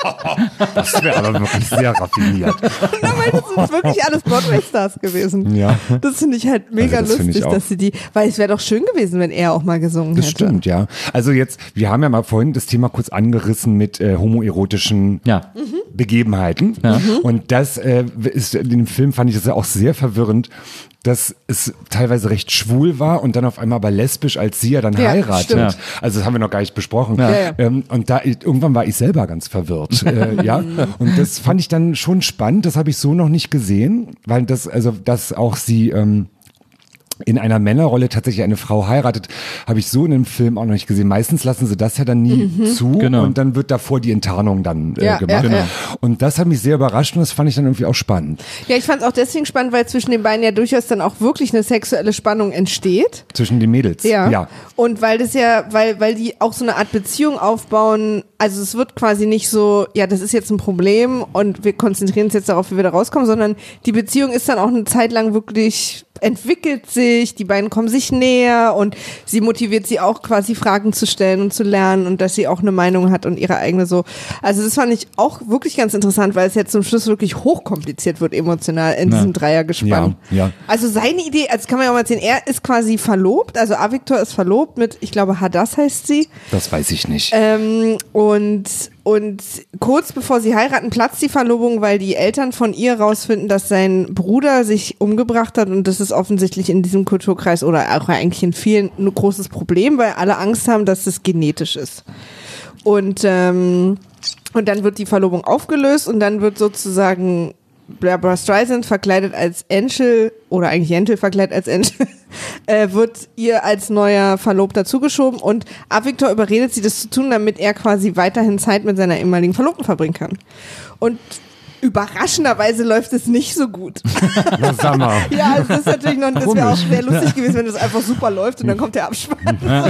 Das wäre aber wirklich sehr raffiniert. Na, weil das sind wirklich alles Broadway-Stars gewesen. Ja. Das finde ich halt mega Also das finde lustig, ich auch. dass sie die, weil es wäre doch schön gewesen, wenn er auch mal gesungen Das hätte. stimmt, ja. Also jetzt, wir haben ja mal vorhin das Thema kurz angerissen mit äh, homoerotischen Ja. Begebenheiten. Und das äh, ist, in dem Film fand ich das ja auch sehr verwirrend, dass es teilweise recht schwul war und dann auf einmal aber lesbisch, als sie ja dann Ja, heiratet. stimmt. Also das haben wir noch gar nicht besprochen. Ja, ja. Ähm, und da irgendwann war ich selber ganz verwirrt. äh, ja. Und das fand ich dann schon spannend. Das habe ich so noch nicht gesehen, weil das, also, dass auch sie ähm, in einer Männerrolle tatsächlich eine Frau heiratet, habe ich so in einem Film auch noch nicht gesehen. Meistens lassen sie das ja dann nie zu Genau. und dann wird davor die Enttarnung dann äh, Ja, gemacht. ja, ja. Und das hat mich sehr überrascht und das fand ich dann irgendwie auch spannend. Ja, ich fand es auch deswegen spannend, weil zwischen den beiden ja durchaus dann auch wirklich eine sexuelle Spannung entsteht. Zwischen den Mädels. Ja. ja. Und weil das ja, weil, weil die auch so eine Art Beziehung aufbauen, also es wird quasi nicht so, ja, das ist jetzt ein Problem und wir konzentrieren uns jetzt darauf, wie wir da rauskommen, sondern die Beziehung ist dann auch eine Zeit lang wirklich, entwickelt sich, die beiden kommen sich näher und sie motiviert sie auch quasi Fragen zu stellen und zu lernen und dass sie auch eine Meinung hat und ihre eigene so. Also das fand ich auch wirklich ganz interessant, weil es jetzt zum Schluss wirklich hochkompliziert wird emotional in Ja. diesem Dreiergespann. Ja, ja. Also seine Idee, also das kann man ja auch mal erzählen, er ist quasi verlobt, also Avictor ist verlobt mit, ich glaube Hadass heißt sie. Das weiß ich nicht. Ähm, und, und kurz bevor sie heiraten, platzt die Verlobung, weil die Eltern von ihr rausfinden, dass sein Bruder sich umgebracht hat und das ist offensichtlich in diesem Kulturkreis oder auch eigentlich in vielen ein großes Problem, weil alle Angst haben, dass es genetisch ist. Und, ähm, und dann wird die Verlobung aufgelöst und dann wird sozusagen Barbra Streisand verkleidet als Angel oder eigentlich Yentl verkleidet als Angel, äh, wird ihr als neuer Verlobter zugeschoben und Avictor überredet sie, das zu tun, damit er quasi weiterhin Zeit mit seiner ehemaligen Verlobten verbringen kann. Und überraschenderweise läuft es nicht so gut. Na, sag mal. Ja, also das ist natürlich noch, das wäre auch Komisch. sehr lustig gewesen, wenn das einfach super läuft und dann kommt der Abspann. ja,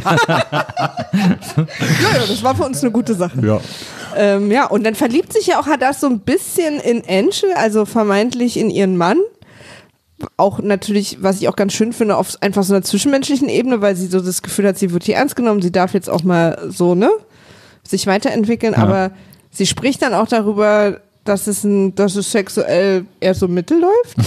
ja, das war für uns eine gute Sache. Ja. Ähm, ja, und dann verliebt sich ja auch Hadass so ein bisschen in Angel, also vermeintlich in ihren Mann. Auch natürlich, was ich auch ganz schön finde, auf einfach so einer zwischenmenschlichen Ebene, weil sie so das Gefühl hat, sie wird hier ernst genommen, sie darf jetzt auch mal so, ne, sich weiterentwickeln, Ja. aber sie spricht dann auch darüber, dass es, ein, dass es sexuell eher so mittel läuft.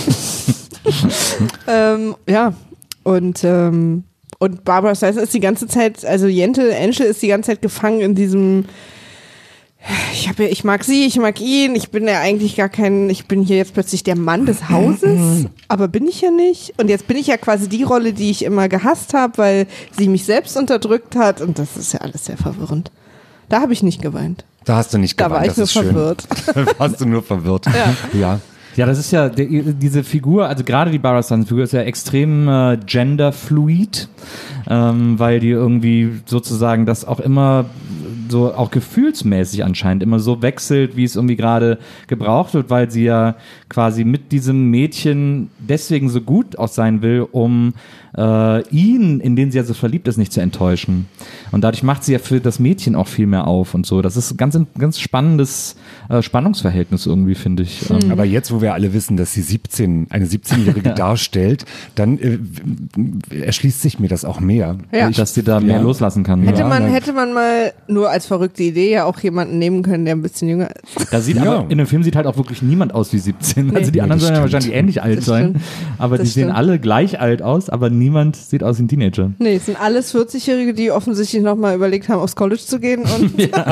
ähm, ja, und, ähm, und Barbra Streisand ist die ganze Zeit, also Yentl, Angel ist die ganze Zeit gefangen in diesem, ich habe ja, ich mag sie, ich mag ihn, ich bin ja eigentlich gar kein, ich bin hier jetzt plötzlich der Mann des Hauses, aber bin ich ja nicht. Und jetzt bin ich ja quasi die Rolle, die ich immer gehasst habe, weil sie mich selbst unterdrückt hat und das ist ja alles sehr verwirrend. Da habe ich nicht geweint. Da hast du nicht Da geweint, war ich das nur ist schön. verwirrt. Da warst du nur verwirrt. Ja. ja. Ja, das ist ja, die, diese Figur, also gerade die Barbra Streisand-Figur ist ja extrem äh, genderfluid, ähm, weil die irgendwie sozusagen das auch immer so auch gefühlsmäßig anscheinend immer so wechselt, wie es irgendwie gerade gebraucht wird, weil sie ja quasi mit diesem Mädchen deswegen so gut auch sein will, um äh, ihn, in den sie ja so verliebt ist, nicht zu enttäuschen. Und dadurch macht sie ja für das Mädchen auch viel mehr auf und so. Das ist ein ganz, ganz spannendes äh, Spannungsverhältnis irgendwie, finde ich. Ähm, Aber jetzt, wo wir alle wissen, dass sie siebzehn, eine siebzehnjährige darstellt, dann äh, erschließt sich mir das auch mehr. Ja. Ich, dass sie da mehr ja. loslassen kann. Hätte Ja. man, nein. hätte man mal nur als verrückte Idee ja auch jemanden nehmen können, der ein bisschen jünger ist. Da sieht Ja. aber, in dem Film sieht halt auch wirklich niemand aus wie siebzehn. Also die Nee, anderen das sollen ja stimmt. wahrscheinlich ähnlich alt Das sein. stimmt. Aber Das die sehen stimmt. alle gleich alt aus, aber niemand sieht aus wie ein Teenager. Nee, es sind alles vierzig-Jährige, die offensichtlich nochmal überlegt haben, aufs College zu gehen. Und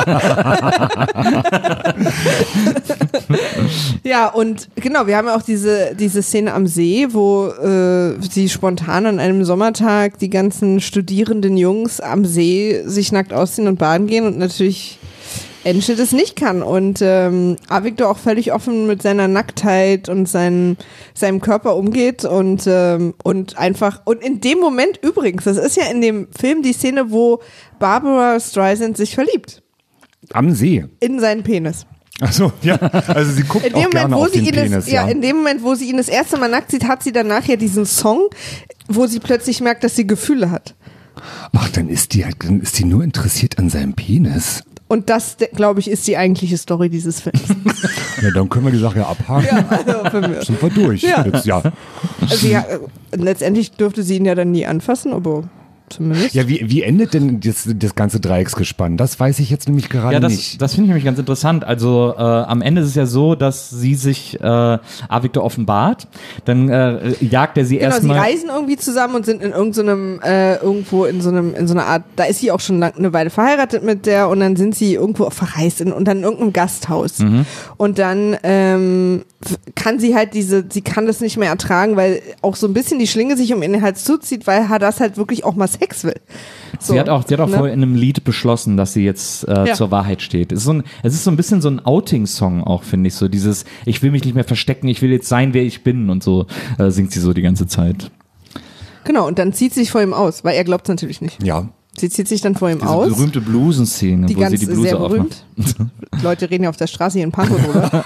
ja, und genau, wir haben ja auch diese, diese Szene am See, wo äh, sie spontan an einem Sommertag die ganzen studierenden Jungs am See sich nackt ausziehen und baden gehen und natürlich Enschede das nicht kann und ähm, Avigdor auch völlig offen mit seiner Nacktheit und seinen, seinem Körper umgeht und, ähm, und einfach, und in dem Moment übrigens, das ist ja in dem Film die Szene, wo Barbara Streisand sich verliebt. Am See. In seinen Penis. Ach so, ja. Also sie guckt In dem auch Moment, gerne wo auf sie den ihn Penis. das, ja, in dem Moment, wo sie ihn das erste Mal nackt sieht, hat sie dann nachher diesen Song, wo sie plötzlich merkt, dass sie Gefühle hat. Ach, dann ist die halt, dann ist die nur interessiert an seinem Penis. Und das, glaube ich, ist die eigentliche Story dieses Films. Ja, dann können wir die Sache ja abhaken. Ja, also für mich. Sind wir durch. Ja. Jetzt, ja. Also ja, äh, letztendlich dürfte sie ihn ja dann nie anfassen, aber zumindest. Ja, wie, wie endet denn das, das ganze Dreiecksgespann? Das weiß ich jetzt nämlich gerade Ja, das, nicht. das finde ich nämlich ganz interessant. Also äh, am Ende ist es ja so, dass sie sich äh, Avigdor offenbart, dann äh, jagt er sie Genau, sie erstmal. reisen irgendwie zusammen und sind in irgendeinem, äh, irgendwo in so einem, in so einer Art, da ist sie auch schon lang, eine Weile verheiratet mit der und dann sind sie irgendwo verreist in, und dann in irgendeinem Gasthaus. Mhm. Und dann ähm, kann sie halt diese, sie kann das nicht mehr ertragen, weil auch so ein bisschen die Schlinge sich um ihren Hals zuzieht, weil Hadas halt wirklich auch mal Sex will. So, sie hat auch, sie hat auch ne? vorher in einem Lied beschlossen, dass sie jetzt äh, Ja. zur Wahrheit steht. Es ist, so ein, es ist so ein bisschen so ein Outing-Song auch, finde ich. So dieses, ich will mich nicht mehr verstecken, ich will jetzt sein, wer ich bin und so äh, singt sie so die ganze Zeit. Genau, und dann zieht sie sich vor ihm aus, weil er glaubt es natürlich nicht. Ja. Sie zieht sich dann vor ihm Diese aus. berühmte Blusen-Szene, Die wo ganz sie die Bluse sehr aufmacht. berühmt. Leute reden ja auf der Straße hier in Pankow drüber.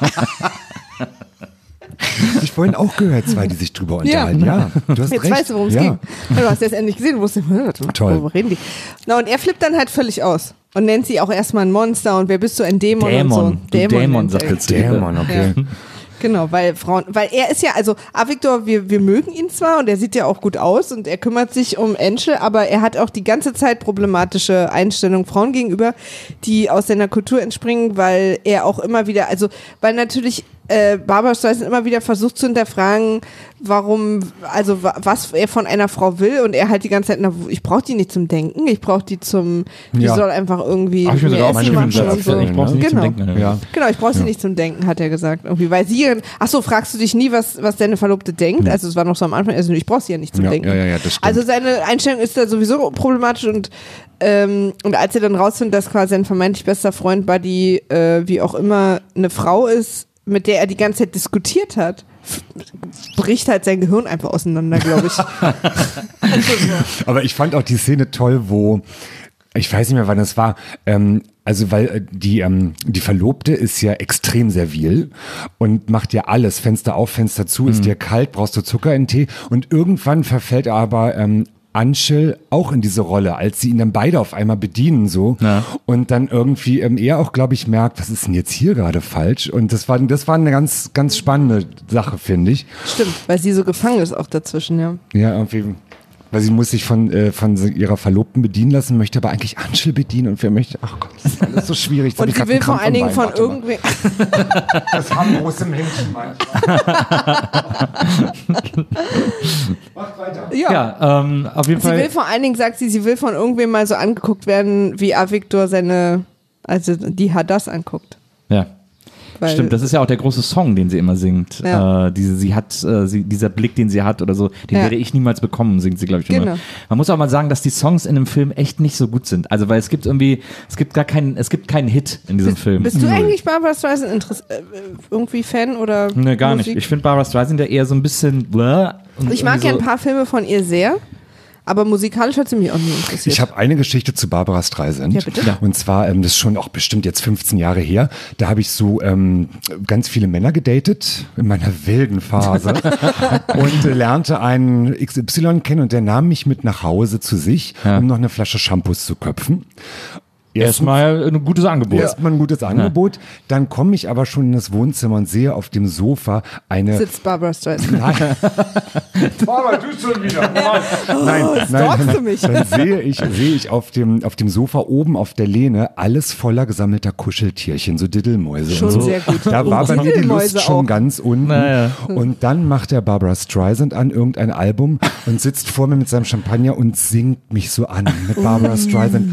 Ich vorhin auch gehört, zwei, die sich drüber unterhalten. Ja, du hast Jetzt recht. weißt du, worum es ja. ging. Du hast jetzt endlich gesehen, du wusstest, Toll. worüber reden die. Na, und er flippt dann halt völlig aus und nennt sie auch erstmal ein Monster und wer bist du, ein Dämon, Dämon, und so. du Dämon, nennt sagt er. jetzt Dämon, okay. Ja. Genau, weil Frauen, weil er ist ja, also Avigdor, wir, wir mögen ihn zwar und er sieht ja auch gut aus und er kümmert sich um Enschel, aber er hat auch die ganze Zeit problematische Einstellungen Frauen gegenüber, die aus seiner Kultur entspringen, weil er auch immer wieder, also weil natürlich äh, Barbara Streisand immer wieder versucht zu hinterfragen, warum, also wa- was er von einer Frau will und er halt die ganze Zeit, na, ich brauche die nicht zum Denken, ich brauche die zum, die Ja. soll einfach irgendwie Ach, ich mir mir sogar auch Essen meine machen und so. Ich brauche sie nicht Genau. zum Denken. Ja. Genau, ich brauche sie nicht zum Denken, hat er gesagt. Irgendwie, weil sie, ach so, fragst du dich nie, was, was deine Verlobte denkt? Also es war noch so am Anfang, also ich brauche sie ja nicht zum Ja, Denken. ja, ja, ja, das stimmt. Also seine Einstellung ist da sowieso problematisch und ähm, und als er dann rausfindet, dass quasi sein vermeintlich bester Freund Buddy, äh, wie auch immer, eine Frau ist, mit der er die ganze Zeit diskutiert hat, f- bricht halt sein Gehirn einfach auseinander, glaube ich. Also so. Aber ich fand auch die Szene toll, wo, ich weiß nicht mehr, wann es war, ähm, also weil äh, die, ähm, die Verlobte ist ja extrem servil und macht ja alles, Fenster auf, Fenster zu, ist dir kalt, brauchst du Zucker in den Tee und irgendwann verfällt aber ähm, Anschel auch in diese Rolle, als sie ihn dann beide auf einmal bedienen so Ja. und dann irgendwie ähm, er auch, glaube ich, merkt, was ist denn jetzt hier gerade falsch und das war, das war eine ganz, ganz spannende Sache, finde ich. Stimmt, weil sie so gefangen ist auch dazwischen, ja. Ja, irgendwie, weil sie muss sich von, äh, von so ihrer Verlobten bedienen lassen, möchte aber eigentlich Anschel bedienen und wer möchte, ach Gott, das ist alles so schwierig. Jetzt hab Und ich sie grad will einen vor Krampf allen am Dingen Bein. von Warte mal. irgendwem. Das haben große Menschen manchmal. Macht weiter. Ja. Ja, ähm, auf jeden Sie Fall. will vor allen Dingen, sagt sie, sie will von irgendwem mal so angeguckt werden, wie Avigdor seine, also die Hadas anguckt. Ja. Weil, Stimmt, das ist ja auch der große Song, den sie immer singt. Ja. Äh, diese, sie hat, äh, sie, dieser Blick, den sie hat oder so, den Ja. werde ich niemals bekommen, singt sie, glaube ich, immer. Genau. Man muss auch mal sagen, dass die Songs in dem Film echt nicht so gut sind. Also, weil es gibt irgendwie, es gibt gar keinen, es gibt keinen Hit in diesem Film. Bist du eigentlich Barbara Streisand Interess äh, irgendwie Fan oder Nee, gar Musik? nicht. Ich finde Barbara Streisand ja eher so ein bisschen. bläh und Ich mag irgendwie ja so, ein paar Filme von ihr sehr, aber musikalisch hat sie mich auch nie interessiert. Ich habe eine Geschichte zu Barbara Streisand. Ja, bitte. Ja. Und zwar, ähm, das ist schon auch bestimmt jetzt fünfzehn Jahre her. Da habe ich so ähm, ganz viele Männer gedatet in meiner wilden Phase und äh, lernte einen X Y kennen und der nahm mich mit nach Hause zu sich, Ja. um noch eine Flasche Shampoos zu köpfen. Erstmal ein gutes Angebot. Erstmal ein gutes Angebot. Dann komme ich aber schon in das Wohnzimmer und sehe auf dem Sofa eine. Sitzt Barbara Streisand. Nein. Barbara, du schon wieder. Nein, nein, stalkst nein. du mich? Dann sehe ich, sehe ich auf dem, auf dem Sofa oben auf der Lehne alles voller gesammelter Kuscheltierchen, so Diddelmäuse Schon und so. sehr gut. Da war Oh, bei mir die Diddelmäuse Lust schon auch. ganz unten. Naja. Und dann macht der Barbara Streisand an irgendein Album und sitzt vor mir mit seinem Champagner und singt mich so an mit Barbara Streisand.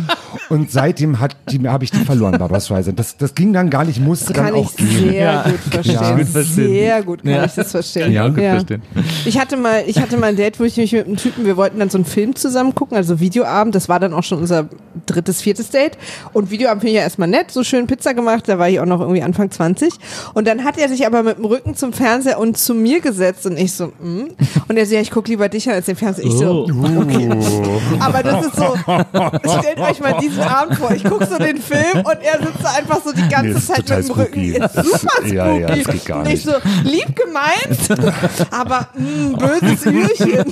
Und seitdem hat die, habe ich die verloren, Barbra Streisand. Das, das ging dann gar nicht, musste Kann dann ich auch gehen. sehr Ja. gut verstehen. Ja. Gut verstehen. Sehr gut kann Ja. ich das verstehen. Ja, gut verstehen. Ich hatte mal, ich hatte mal ein Date, wo ich mich mit einem Typen, wir wollten dann so einen Film zusammen gucken, also Videoabend. Das war dann auch schon unser drittes, viertes Date. Und Videoabend finde ich ja erstmal nett, so schön Pizza gemacht. Da war ich auch noch irgendwie Anfang zwanzig. Und dann hat er sich aber mit dem Rücken zum Fernseher und zu mir gesetzt und ich so, mm. Und er so, ja, ich gucke lieber dich an als den Fernseher. Ich so, okay. Aber das ist so, stellt euch mal diesen Abend vor. Ich gucke so den Film und er sitzt da einfach so die ganze Nee, ist Zeit total mit dem Rücken. spooky. Ist Das- super spooky. ja, ja, das geht gar und ich nicht. so, lieb gemeint, aber mm, böses Ührchen.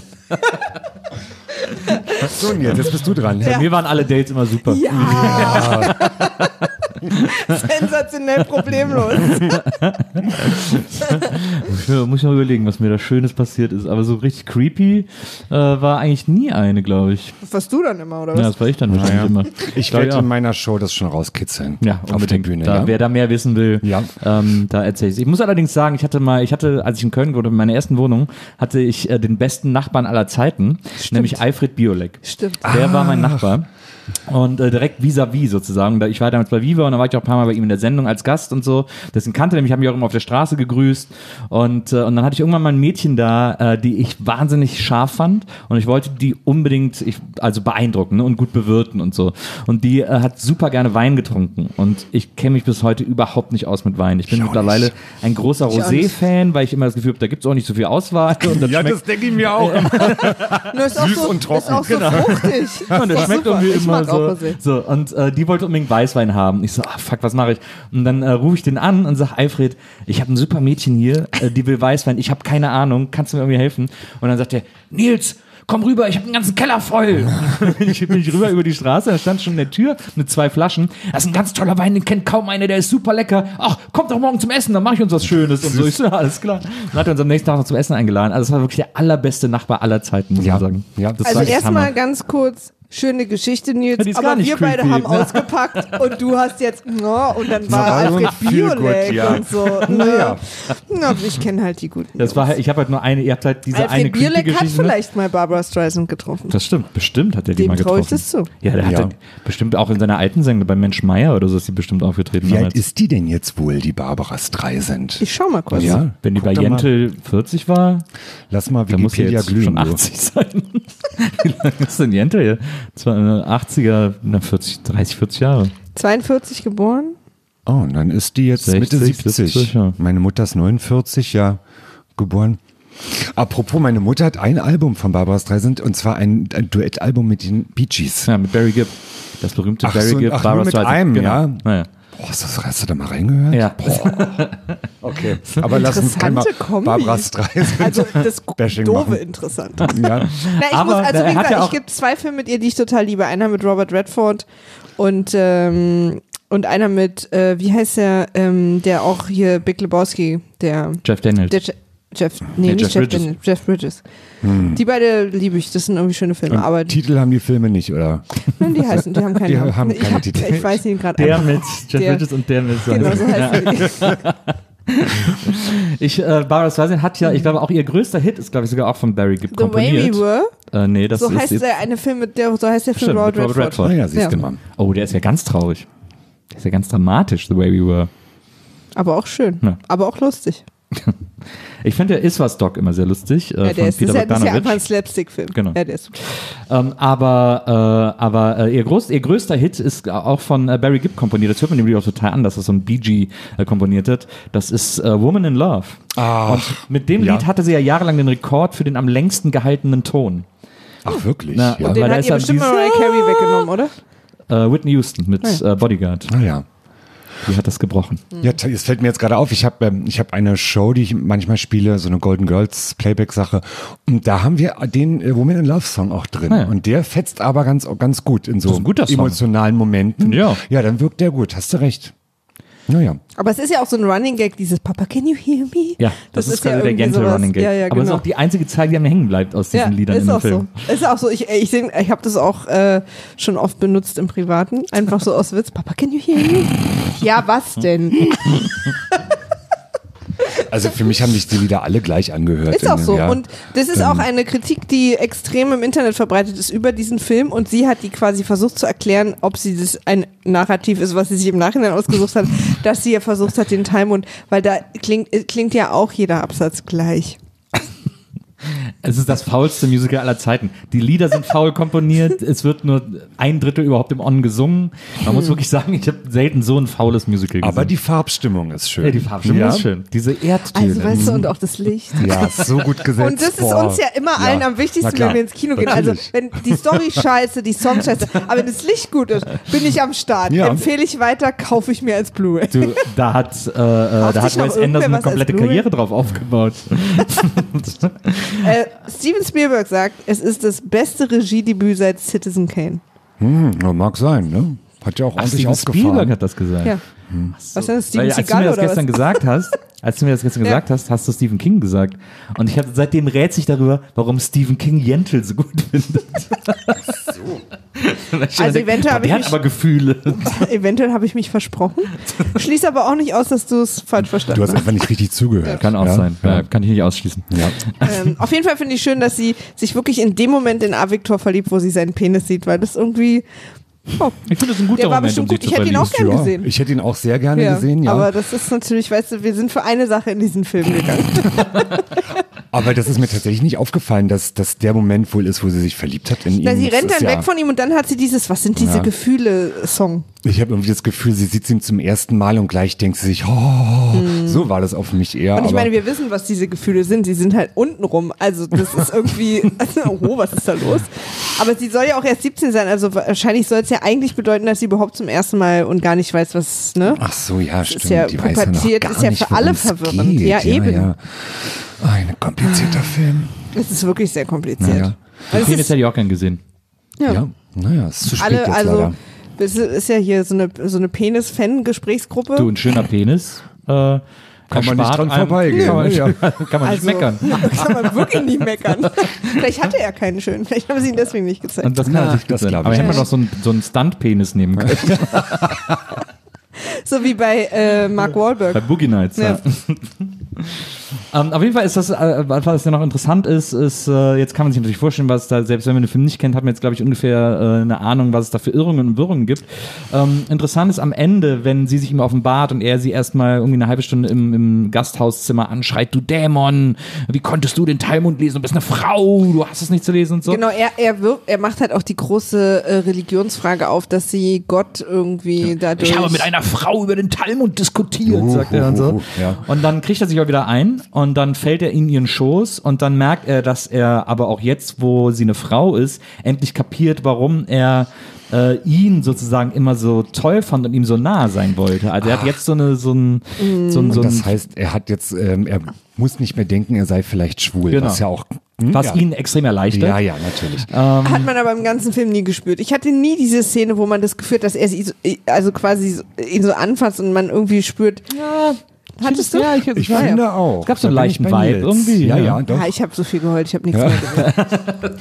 So, und jetzt, jetzt bist du dran. Bei mir waren alle Dates immer super. Ja. Sensationell problemlos. Ich muss mal überlegen, was mir da Schönes passiert ist. Aber so richtig creepy äh, war eigentlich nie eine, glaube ich. Das warst du dann immer, oder was? Ja, das war ich dann wahrscheinlich Ja. immer. Ich Glaub werde auch. in meiner Show das schon rauskitzeln. Ja, auf der unbedingt. Bühne. Da, Ja. Wer da mehr wissen will, Ja. ähm, da erzähle ich. Ich muss allerdings sagen, ich hatte mal, ich hatte, als ich in Köln wurde, in meiner ersten Wohnung, hatte ich äh, den besten Nachbarn aller Zeiten, nämlich Alfred Biolek. Stimmt. Der war mein Nachbar. Und äh, direkt vis-à-vis sozusagen. Da- Ich war damals bei Viva und da war ich auch ein paar Mal bei ihm in der Sendung als Gast und so. Deswegen kannte er mich, habe mich auch immer auf der Straße gegrüßt. Und, äh, und dann hatte ich irgendwann mal ein Mädchen da, äh, die ich wahnsinnig scharf fand. Und ich wollte die unbedingt, ich, also beeindrucken, ne, und gut bewirten und so. Und die äh, hat super gerne Wein getrunken. Und ich kenne mich bis heute überhaupt nicht aus mit Wein. Ich bin Ich auch mittlerweile nicht. ein großer Ich auch nicht. Rosé-Fan, weil ich immer das Gefühl habe, da gibt es auch nicht so viel Auswahl. Und das Ja, schmeckt das denke ich mir auch. Nur ist auch Süß so, und trocken, ist auch so genau. fruchtig. Und der Ist doch schmeckt super. irgendwie Ich immer mag auch so. Rosé. so. Und äh, die wollte unbedingt Weißwein haben. Ich so, ah, fuck, was mache ich? Und dann äh, rufe ich den an und sag, Alfred, ich habe ein super Mädchen hier, äh, die will Weißwein. Ich habe keine Ahnung, kannst du mir irgendwie helfen? Und dann sagt er, Nils, komm rüber, ich habe einen ganzen Keller voll. bin, ich, bin ich rüber über die Straße, da stand schon in der Tür mit zwei Flaschen. Das ist ein ganz toller Wein, den kennt kaum einer, der ist super lecker. Ach, kommt doch morgen zum Essen, dann mache ich uns was Schönes. Und so, ich so, ja, alles klar. Dann hat er uns am nächsten Tag noch zum Essen eingeladen. Also es war wirklich der allerbeste Nachbar aller Zeiten, muss Ja. man sagen. Ja. Das Also war echt erstmal Hammer. ganz kurz, schöne Geschichte, Nils, Ja, die ist gar aber nicht wir beide creepy. haben ausgepackt und du hast jetzt, no, und dann war war so Alfred viel gut, Biolek ja. und so. Naja. Na, ich kenne halt die guten. Das war halt, ich habe halt nur eine, ihr habt halt diese eine Alfred creepy Biolek hat Geschichte. vielleicht mal Barbra Streisand getroffen. Das stimmt, bestimmt hat er die Dem mal traue getroffen. ich das zu. Ja, der Ja. hatte bestimmt auch in seiner alten Sendung bei Mensch Meier oder so ist sie bestimmt aufgetreten. Wie alt damals. ist die denn jetzt wohl, die Barbara Streisand? Ich schau mal kurz. Ja. Wenn die Guck bei doch mal. Jentel vierzig war, Lass mal dann muss ja Wikipedia jetzt glühen. schon du. achtzig sein. Wie lange ist denn Jentel hier? Zwar äh, achtziger, na vierzig, dreißig, vierzig Jahre. zweiundvierzig geboren. Oh, und dann ist die jetzt sechzig, Mitte siebzig. siebzig, ja. Meine Mutter ist neunundvierzig, ja, geboren. Apropos, meine Mutter hat ein Album von Barbara Streisand und zwar ein, ein Duettalbum mit den Bee Gees. Ja, mit Barry Gibb. Das berühmte Ach Barry so, Gibb, ach, Barbra nur mit Streisand. einem, genau. ja? Naja. Boah, ist das, hast du da mal reingehört? Ja. Okay, aber lass uns kein mal Interessante Kombi. Barbara Streisand. Also das Bashing doofe machen. interessant. Ja. Na, ich Aber muss, also er wie hat gesagt, ja ich auch- gibt zwei Filme mit ihr, die ich total liebe. Einer mit Robert Redford und ähm, und einer mit, äh, wie heißt der, ähm, der auch hier Big Lebowski, der, Jeff Daniels. der Je Jeff, nee, Nee, nicht Jeff Jeff, Bridges. Daniels, Jeff Bridges. Die beide liebe ich, das sind irgendwie schöne Filme, aber die, Titel haben die Filme nicht, oder? nein, die heißen, die haben keine Die Namen. haben ich, keine hab, Titel. ich weiß ihn gerade der einfach. mit Jeff Der- Bridges und der mit Genau, so heißen die. Ich, äh, Barbra Streisand hat ja, ich glaube auch ihr größter Hit ist, glaube ich, sogar auch von Barry Gibb The Way komponiert. We Were, Äh, nee, das so ist heißt jetzt, der eine Film mit der, so heißt der Film Stimmt, Robert mit Robert Redford. Redford. Ah ja, siehst du Ja. mal. Oh, der ist ja ganz traurig. Der ist ja ganz dramatisch, The Way We Were. Aber auch schön, Ja. aber auch lustig. Ich finde der Iswas-Doc immer sehr lustig. Äh, Ja, von der ist, Peter das ist ja, das ist ja einfach ein Bogdanovich. Slapstick-Film. Genau. Ja, der ist super. Ähm, aber äh, aber äh, ihr, groß, ihr größter Hit ist auch von äh, Barry Gibb komponiert. Das hört man nämlich auch total an, dass das so ein Bee Gee äh, komponiert hat. Das ist äh, Woman in Love. Ach, Und mit dem ja. Lied hatte sie ja jahrelang den Rekord für den am längsten gehaltenen Ton. Ach, wirklich? Na, ja. und Den weil da hat ist ihr ja bestimmt dieses- Mariah Carey weggenommen, oder? Äh, Whitney Houston mit äh, Bodyguard. Ah ja. Die hat das gebrochen. Ja, t- es fällt mir jetzt gerade auf, ich habe ähm, ich hab eine Show, die ich manchmal spiele, so eine Golden Girls Playback-Sache. Und da haben wir den äh, Woman in Love Song auch drin. Ah ja. Und der fetzt aber ganz, ganz gut in so Das ist ein guter Song. emotionalen Momenten. Ja. Ja, dann wirkt der gut, hast du recht. Naja. Aber es ist ja auch so ein Running Gag, dieses Papa, can you hear me? Ja, das, ist quasi der irgendwie Gentle sowas. Running Gag. Ja, ja, Aber es ist genau. auch die einzige Zeit, die mir hängen bleibt aus diesen Ja, Liedern ist in dem auch Film. so. Ist auch so. Ich, ich, sing- ich habe das auch äh, schon oft benutzt im Privaten. Einfach so aus Witz. Papa, can you hear me? Ja, was denn? Also für mich haben sich die Lieder alle gleich angehört. Ist auch so. Ja. Und das ist auch eine Kritik, die extrem im Internet verbreitet ist über diesen Film. Und sie hat die quasi versucht zu erklären, ob sie das ein Narrativ ist, was sie sich im Nachhinein ausgesucht hat, dass sie ja versucht hat, den Talmud, weil da klingt, klingt ja auch jeder Absatz gleich. Es ist das faulste Musical aller Zeiten. Die Lieder sind faul komponiert, es wird nur ein Drittel überhaupt im On gesungen. Man muss wirklich sagen, ich habe selten so ein faules Musical gesehen. Aber die Farbstimmung ist schön. ja, die Farbstimmung ja. ist schön. Diese Erdtöne. Also weißt du, und auch das Licht. Ja, so gut gesetzt. Und das ist Boah. uns ja immer allen Ja. am wichtigsten, Na klar. wenn wir ins Kino gehen. Also Natürlich. wenn die Story scheiße, die Song scheiße, aber wenn das Licht gut ist, bin ich am Start. Ja. Empfehle ich weiter, kaufe ich mir als Blu-ray. Du, da hat, äh, äh, da sich hat noch Wes irgendwer Anderson eine was komplette als Blu-ray? Karriere drauf aufgebaut. Äh, Steven Spielberg sagt, es ist das beste Regiedebüt seit Citizen Kane. Hm, ja, mag sein, ne? Hat ja auch Ach, ordentlich Steven Spielberg aufgefahren. hat das gesagt. Ja. Was denn, Steven Weil, als du mir Seagal das oder gestern was? gesagt hast, als du mir das gestern Ja. gesagt hast, hast du Stephen King gesagt. Und ich hatte seitdem rätsel ich darüber, warum Stephen King Yentl so gut findet. So. Also eventuell habe ich der mich- hat aber Gefühle. Eventuell habe ich mich versprochen. Schließe aber auch nicht aus, dass du es falsch verstanden Du hast hast. einfach nicht richtig zugehört. Kann auch ja? sein. Ja. Ja. Kann ich nicht ausschließen. Ja. Ähm, auf jeden Fall finde ich schön, dass sie sich wirklich in dem Moment in A. Victor verliebt, wo sie seinen Penis sieht, weil das irgendwie. Oh, Ich finde das ein guter der war Moment, bestimmt um sich gut. zu Ich hätte ihn auch verlieben. gern Ja, gesehen. ich hätte ihn auch sehr gerne Ja, gesehen, ja. aber das ist natürlich, weißt du, wir sind für eine Sache in diesen Film gegangen. Aber das ist mir tatsächlich nicht aufgefallen, dass das der Moment wohl ist, wo sie sich verliebt hat in ihn. Na, sie Das rennt ist dann ja, weg von ihm und dann hat sie dieses, was sind diese Ja. Gefühle-Song. Ich habe irgendwie das Gefühl, sie sieht ihn zum ersten Mal und gleich denkt sie sich, oh, so war das auf mich eher. Und ich aber meine, wir wissen, was diese Gefühle sind. Sie sind halt untenrum. Also das ist irgendwie, also, oh, was ist da los? Aber sie soll ja auch erst siebzehn sein. Also wahrscheinlich soll es ja eigentlich bedeuten, dass sie überhaupt zum ersten Mal und gar nicht weiß, was, ne? Ach so, ja, Das stimmt. ist ja die weiß ja noch pubertiert, gar ist ja nicht, für alle worum es verwirrend. geht. Ja, eben. Ja. Ein komplizierter Film. Es ist wirklich sehr kompliziert. Naja. Weil es Den ist, hätte ich auch gern gesehen. ja. Ja, naja, es ist zu spät Alle, jetzt also leider. es ist ja hier so eine, so eine Penis-Fan-Gesprächsgruppe. Du, ein schöner Penis. Äh, Kann man nicht erspart dran einem- vorbeigehen, Kann man, ne? Ja. kann man nicht Also, meckern. Kann man wirklich nie meckern. Vielleicht hatte er keinen schönen. Vielleicht haben sie ihn deswegen nicht gezeigt. Und das kann Na, natürlich das gut sein. glaub Aber ich hätte man nicht. noch so einen, so einen Stunt-Penis nehmen können. So wie bei äh, Mark Wahlberg. Bei Boogie Nights, ja. Ja. ähm, auf jeden Fall ist das, äh, was ja noch interessant ist, ist, äh, jetzt kann man sich natürlich vorstellen, was da, selbst wenn man den Film nicht kennt, hat man jetzt, glaube ich, ungefähr äh, eine Ahnung, was es da für Irrungen und Wirrungen gibt. Ähm, interessant ist am Ende, wenn sie sich ihm offenbart und er sie erstmal irgendwie eine halbe Stunde im, im Gasthauszimmer anschreit, du Dämon, wie konntest du den Talmud lesen, du bist eine Frau, du hast es nicht zu lesen und so. Genau, er, er, wirft, er macht halt auch die große äh, Religionsfrage auf, dass sie Gott irgendwie dadurch... Ich habe mit einer Frau über den Talmud diskutiert, Uh, sagt er und uh, so. uh, ja. Und dann kriegt er sich auch wieder ein und dann fällt er in ihren Schoß und dann merkt er, dass er aber auch jetzt, wo sie eine Frau ist, endlich kapiert, warum er äh, ihn sozusagen immer so toll fand und ihm so nah sein wollte. Also er hat jetzt so eine so ein, so ein, so Und ein das heißt, er hat jetzt, ähm, er muss nicht mehr denken, er sei vielleicht schwul, Genau. was ja auch, hm, was ja. ihn extrem erleichtert. Ja, ja, natürlich. Hat man aber im ganzen Film nie gespürt. Ich hatte nie diese Szene, wo man das Gefühl hat, dass er sie so, also quasi so, ihn so anfasst und man irgendwie spürt. Ja, Hattest du? Ja, ich, Ich ja, finde ja. auch. Es gab so einen Da bin ich leichten bei Vibe Nils. irgendwie. Ja, ja. ja, doch. Ja, ich habe so viel geheult, ich habe nichts mehr gesehen.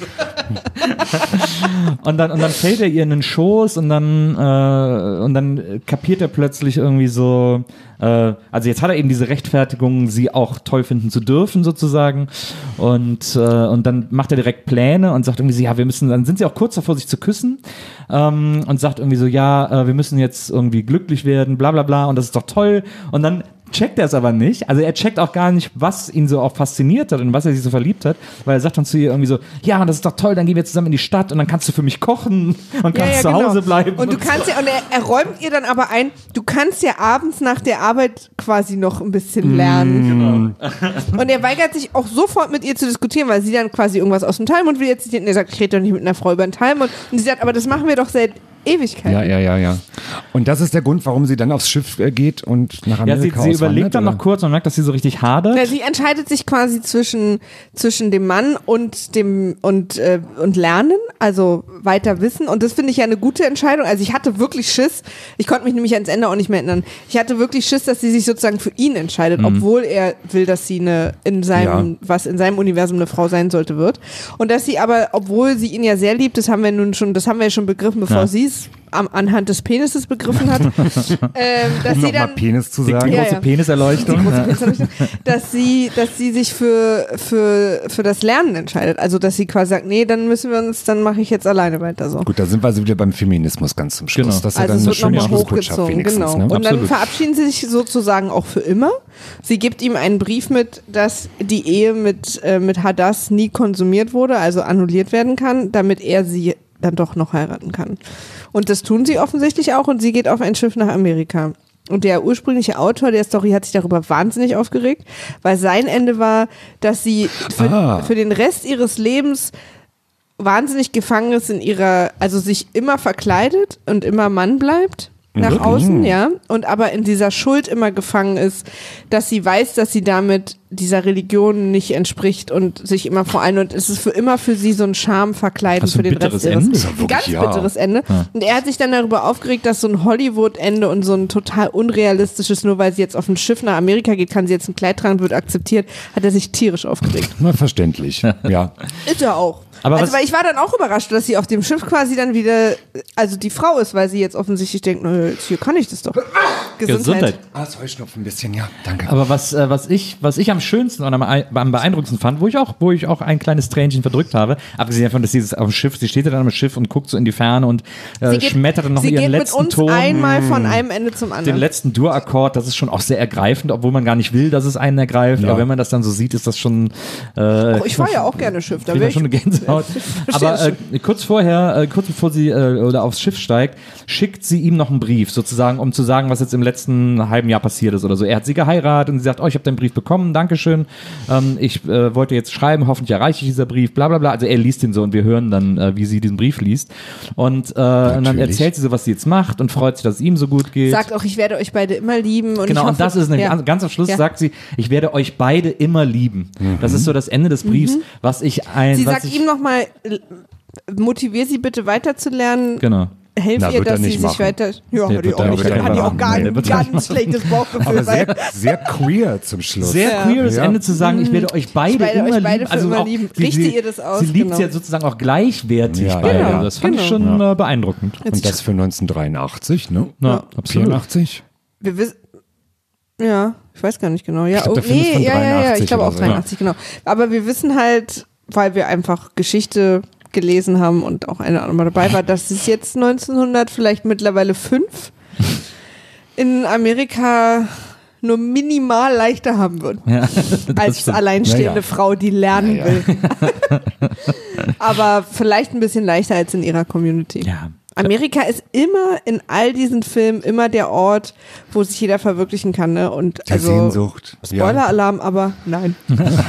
Und dann, und dann fällt er ihr in den Schoß und dann, äh, und dann kapiert er plötzlich irgendwie so, äh, also jetzt hat er eben diese Rechtfertigung, sie auch toll finden zu dürfen sozusagen und, äh, und dann macht er direkt Pläne und sagt irgendwie so, ja, wir müssen, dann sind sie auch kurz davor, sich zu küssen ähm, und sagt irgendwie so, ja, äh, wir müssen jetzt irgendwie glücklich werden, bla bla bla und das ist doch toll und dann checkt er es aber nicht. Also er checkt auch gar nicht, was ihn so auch fasziniert hat und was er sich so verliebt hat, weil er sagt dann zu ihr irgendwie so, ja, das ist doch toll, dann gehen wir zusammen in die Stadt und dann kannst du für mich kochen und kannst zu Hause bleiben. Und du kannst ja, und er, er räumt ihr dann aber ein, du kannst ja abends nach der Arbeit quasi noch ein bisschen lernen. Genau. Und er weigert sich auch sofort mit ihr zu diskutieren, weil sie dann quasi irgendwas aus dem Talmud will jetzt zitieren und er sagt, ich rede doch nicht mit einer Frau über den Talmud. Und sie sagt, aber das machen wir doch seit Ewigkeiten. Ja, ja, ja, ja. Und das ist der Grund, warum sie dann aufs Schiff äh, geht und nach ja, Amerika sie, sie auswandert, überlegt dann oder? noch kurz und merkt, dass sie so richtig hadert. Ja, sie entscheidet sich quasi zwischen, zwischen dem Mann und dem und, äh, und Lernen, also weiter wissen. Und das finde ich ja eine gute Entscheidung. Also ich hatte wirklich Schiss, ich konnte mich nämlich ans Ende auch nicht mehr erinnern. Ich hatte wirklich Schiss, dass sie sich sozusagen für ihn entscheidet, Mhm. obwohl er will, dass sie eine in seinem, Ja. was in seinem Universum eine Frau sein sollte, wird. Und dass sie aber, obwohl sie ihn ja sehr liebt, das haben wir nun schon, das haben wir ja schon begriffen, bevor Ja. sie es Penis am, anhand des Penises begriffen hat, ähm, dass Um sie nochmal dann Penis zu Die sagen. Ja, große ja. Peniserleuchtung. die große Ja. Peniserleuchtung, dass sie, dass sie sich für, für, für das Lernen entscheidet. Also, dass sie quasi sagt, nee, dann müssen wir uns, dann mache ich jetzt alleine weiter so. Gut, da sind wir also wieder beim Feminismus ganz zum Schluss. Genau. Das ist ja Also dann es eine wird schöne nochmal Schlussbotschaft hochgezogen, wenigstens. genau. Ne? Und dann Absolut. verabschieden sie sich sozusagen auch für immer. Sie gibt ihm einen Brief mit, dass die Ehe mit, äh, mit Hadass nie konsumiert wurde, also annulliert werden kann, damit er sie dann doch noch heiraten kann. Und das tun sie offensichtlich auch und sie geht auf ein Schiff nach Amerika. Und der ursprüngliche Autor der Story hat sich darüber wahnsinnig aufgeregt, weil sein Ende war, dass sie für, Ah. für den Rest ihres Lebens wahnsinnig gefangen ist in ihrer, also sich immer verkleidet und immer Mann bleibt nach Wirklich? außen, ja, und aber in dieser Schuld immer gefangen ist, dass sie weiß, dass sie damit dieser Religion nicht entspricht und sich immer vor allem, und es ist für immer für sie so ein Schamverkleiden Also für ein den Rest bitteres ihres Ende. Ist ja ein wirklich, ganz ja. bitteres Ende. Und er hat sich dann darüber aufgeregt, dass so ein Hollywood-Ende und so ein total unrealistisches, nur weil sie jetzt auf ein Schiff nach Amerika geht, kann sie jetzt ein Kleid tragen, wird akzeptiert, hat er sich tierisch aufgeregt. Na, verständlich. Ja. Ist er auch. Aber also, was- weil ich war dann auch überrascht, dass sie auf dem Schiff quasi dann wieder, also die Frau ist, weil sie jetzt offensichtlich denkt, na, jetzt hier kann ich das doch. Gesundheit. Gesundheit. Ah, das Heuschnupfen ein bisschen, ja. Danke. Aber was, äh, was, ich, was ich am schönsten und am, am beeindruckendsten fand, wo ich auch, wo ich auch ein kleines Tränchen verdrückt habe, abgesehen davon, dass sie auf dem Schiff, sie steht ja dann am Schiff und guckt so in die Ferne und äh, Sie geht, schmettert dann noch sie ihren geht mit letzten uns Ton. einmal von einem Ende zum Den anderen. letzten Dur-Akkord, das ist schon auch sehr ergreifend, obwohl man gar nicht will, dass es einen ergreift. Ja. Aber wenn man das dann so sieht, ist das schon. Äh, Oh, ich war ja auch gerne Schiff. Da kriegt wäre man schon eine ich, Gänsehaut. verstehe Aber äh, kurz vorher, äh, kurz bevor sie äh, oder aufs Schiff steigt, schickt sie ihm noch einen Brief, sozusagen, um zu sagen, was jetzt im letzten halben Jahr passiert ist oder so. Er hat sie geheiratet und sie sagt, oh, ich habe deinen Brief bekommen, Dankeschön. Ähm, ich äh, wollte jetzt schreiben, hoffentlich erreiche ich dieser Brief, bla bla bla. Also er liest den so und wir hören dann, äh, wie sie diesen Brief liest. Und, äh, und dann Natürlich. erzählt sie so, was sie jetzt macht und freut sich, dass es ihm so gut geht. sagt auch, ich werde euch beide immer lieben. Und Genau, ich hoffe, und das ist eine, ja. ganz, ganz am Schluss Ja. sagt sie, ich werde euch beide immer lieben. Das ist so das Ende des Briefs, was ich ein. Sie was sagt ich, ihm nochmal, motivier sie bitte weiterzulernen. Genau. Helf Na, ihr, wird er dass sie nicht sich machen. weiter. Ja, Nee, hat die wird auch er nicht. nicht Hat die auch machen. gar Nee, ein wird er nicht ganz schlechtes Bauchgefühl. Aber weil- sehr, sehr queer zum Schluss. Sehr Ja. queeres Ja. Ende zu sagen, ich werde euch beide werde immer euch beide lieben. für Also immer auch, lieben. sie, Richte sie, ihr das aus, Sie liebt genau. sie ja sozusagen auch gleichwertig Ja, beide. ja, Das fand ich genau. schon äh, beeindruckend. Und das für neunzehnhundertdreiundachtzig, ne? Ja, absolut. vierundachtzig? Wir wissen. Ja, ich weiß gar nicht genau. Ja, Ich glaub, oh, der Film ist nee, von ja, ja, ja, dreiundachtzig ich glaube oder auch so, dreiundachtzig, genau. Aber wir wissen halt, weil wir einfach Geschichte gelesen haben und auch eine andere dabei war, dass es jetzt neunzehnhundert, vielleicht mittlerweile fünf, in Amerika nur minimal leichter haben wird. Ja, das Als stimmt. alleinstehende Ja, ja. Frau, die lernen Ja, ja. will. Aber vielleicht ein bisschen leichter als in ihrer Community. Ja. Amerika ist immer in all diesen Filmen immer der Ort, wo sich jeder verwirklichen kann. Ne? Und Der also Sehnsucht. Spoiler-Alarm, aber nein.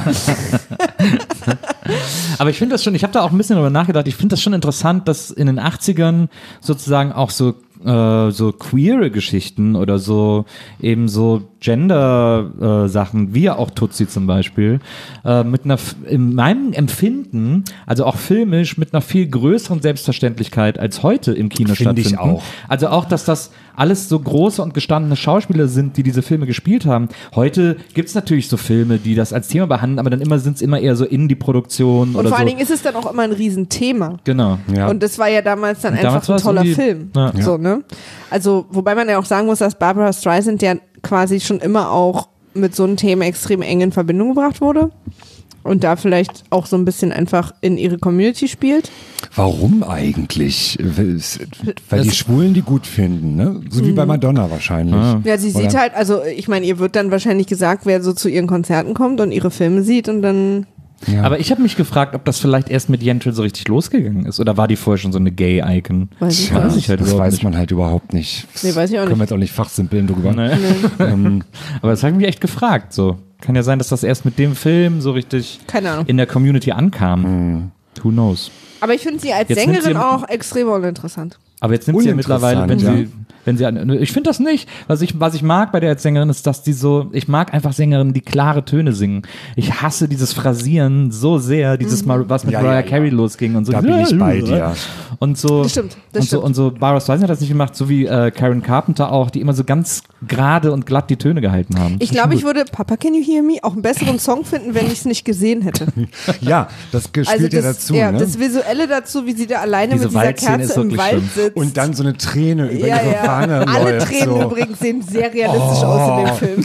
Aber ich finde das schon, ich habe da auch ein bisschen darüber nachgedacht, ich finde das schon interessant, dass in den achtzigern sozusagen auch so äh, so queere Geschichten oder so eben so Gender-Sachen, wie auch Tutsi zum Beispiel, äh, mit einer, f- in meinem Empfinden, also auch filmisch, mit einer viel größeren Selbstverständlichkeit als heute im Kino Finde ich stattfinden. auch. Also auch, dass das alles so große und gestandene Schauspieler sind, die diese Filme gespielt haben. Heute gibt es natürlich so Filme, die das als Thema behandeln, aber dann immer sind es immer eher so Indie-Produktionen Und oder vor so. allen Dingen ist es dann auch immer ein Riesenthema. Genau. Ja. Und das war ja damals dann Und damals einfach ein war es toller irgendwie- Film. Ja. So, ne? Also, wobei man ja auch sagen muss, dass Barbara Streisand ja quasi schon immer auch mit so einem Thema extrem eng in Verbindung gebracht wurde. Und da vielleicht auch so ein bisschen einfach in ihre Community spielt. Warum eigentlich? Weil die Das- Schwulen die gut finden, ne? So wie bei Madonna wahrscheinlich. Ah. Ja, sie sieht Oder? halt, also ich meine, ihr wird dann wahrscheinlich gesagt, wer so zu ihren Konzerten kommt und ihre Filme sieht und dann. Ja. Aber ich habe mich gefragt, ob das vielleicht erst mit Yentl so richtig losgegangen ist oder war die vorher schon so eine Gay-Icon? Weiß ich Tja, weiß ich halt das überhaupt weiß nicht. man halt überhaupt nicht. Nee, weiß ich auch Können nicht. wir jetzt auch nicht fachsimpeln drüber. Nee. Ähm, Aber das habe ich mich echt gefragt. So kann ja sein, dass das erst mit dem Film so richtig Keine Ahnung. in der Community ankam. Who knows? Aber ich finde sie als Jetzt nimmt Sängerin sie- auch extrem uninteressant. Aber jetzt nimmt sie ja mittlerweile, wenn Uninteressant, sie wenn sie an, ich finde das nicht. Was ich, was ich mag bei der als Sängerin ist, dass die so, ich mag einfach Sängerinnen, die klare Töne singen. Ich hasse dieses Phrasieren so sehr, dieses Mhm. Mal, was mit Ja, Mariah ja, Carey ja. losging und so. Da bin ich bei dir. Und so, Das stimmt, das und so, stimmt. und so, Barbra Streisand hat das nicht gemacht, so wie äh, Karen Carpenter auch, die immer so ganz gerade und glatt die Töne gehalten haben. Ich glaube, ich würde Papa Can You Hear Me auch einen besseren Song finden, wenn ich es nicht gesehen hätte. Ja, das spielt Also ja das, dazu. ja, ne? das Visuelle dazu, wie sie da alleine Diese mit dieser Waldszene ist Kerze im wirklich Wald schlimm. sitzt. Und dann so eine Träne über ja, ihre ja. Wange Alle läuft. Tränen so. übrigens sehen sehr realistisch Oh. aus in dem Film.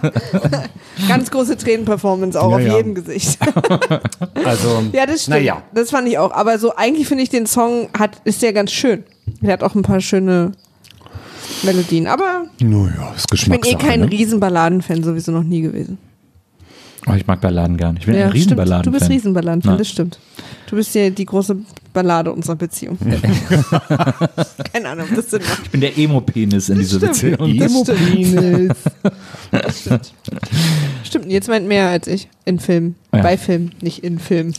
Ganz große Tränenperformance auch Ja, auf ja. jedem Gesicht. Also, Ja, das stimmt. Naja. Das fand ich auch. Aber so eigentlich finde ich den Song hat, ist ja ganz schön. Der hat auch ein paar schöne Melodien. Aber naja, ist ich bin eh Geschmackssache. kein ne? Riesenballaden-Fan, sowieso noch nie gewesen. Oh, ich mag Balladen gar nicht. Ich bin ein stimmt. Riesenballaden-Fan. Du bist Riesenballaden-Fan, Na. das stimmt. Du bist ja die große Ballade unserer Beziehung. Keine Ahnung, ob das Sinn macht. Ich bin der Emo-Penis in dieser stimmt. Beziehung. Das stimmt. Emo-Penis. Das stimmt. Stimmt, jetzt meint mehr als ich in Film. Ja. Bei Film, nicht in Film.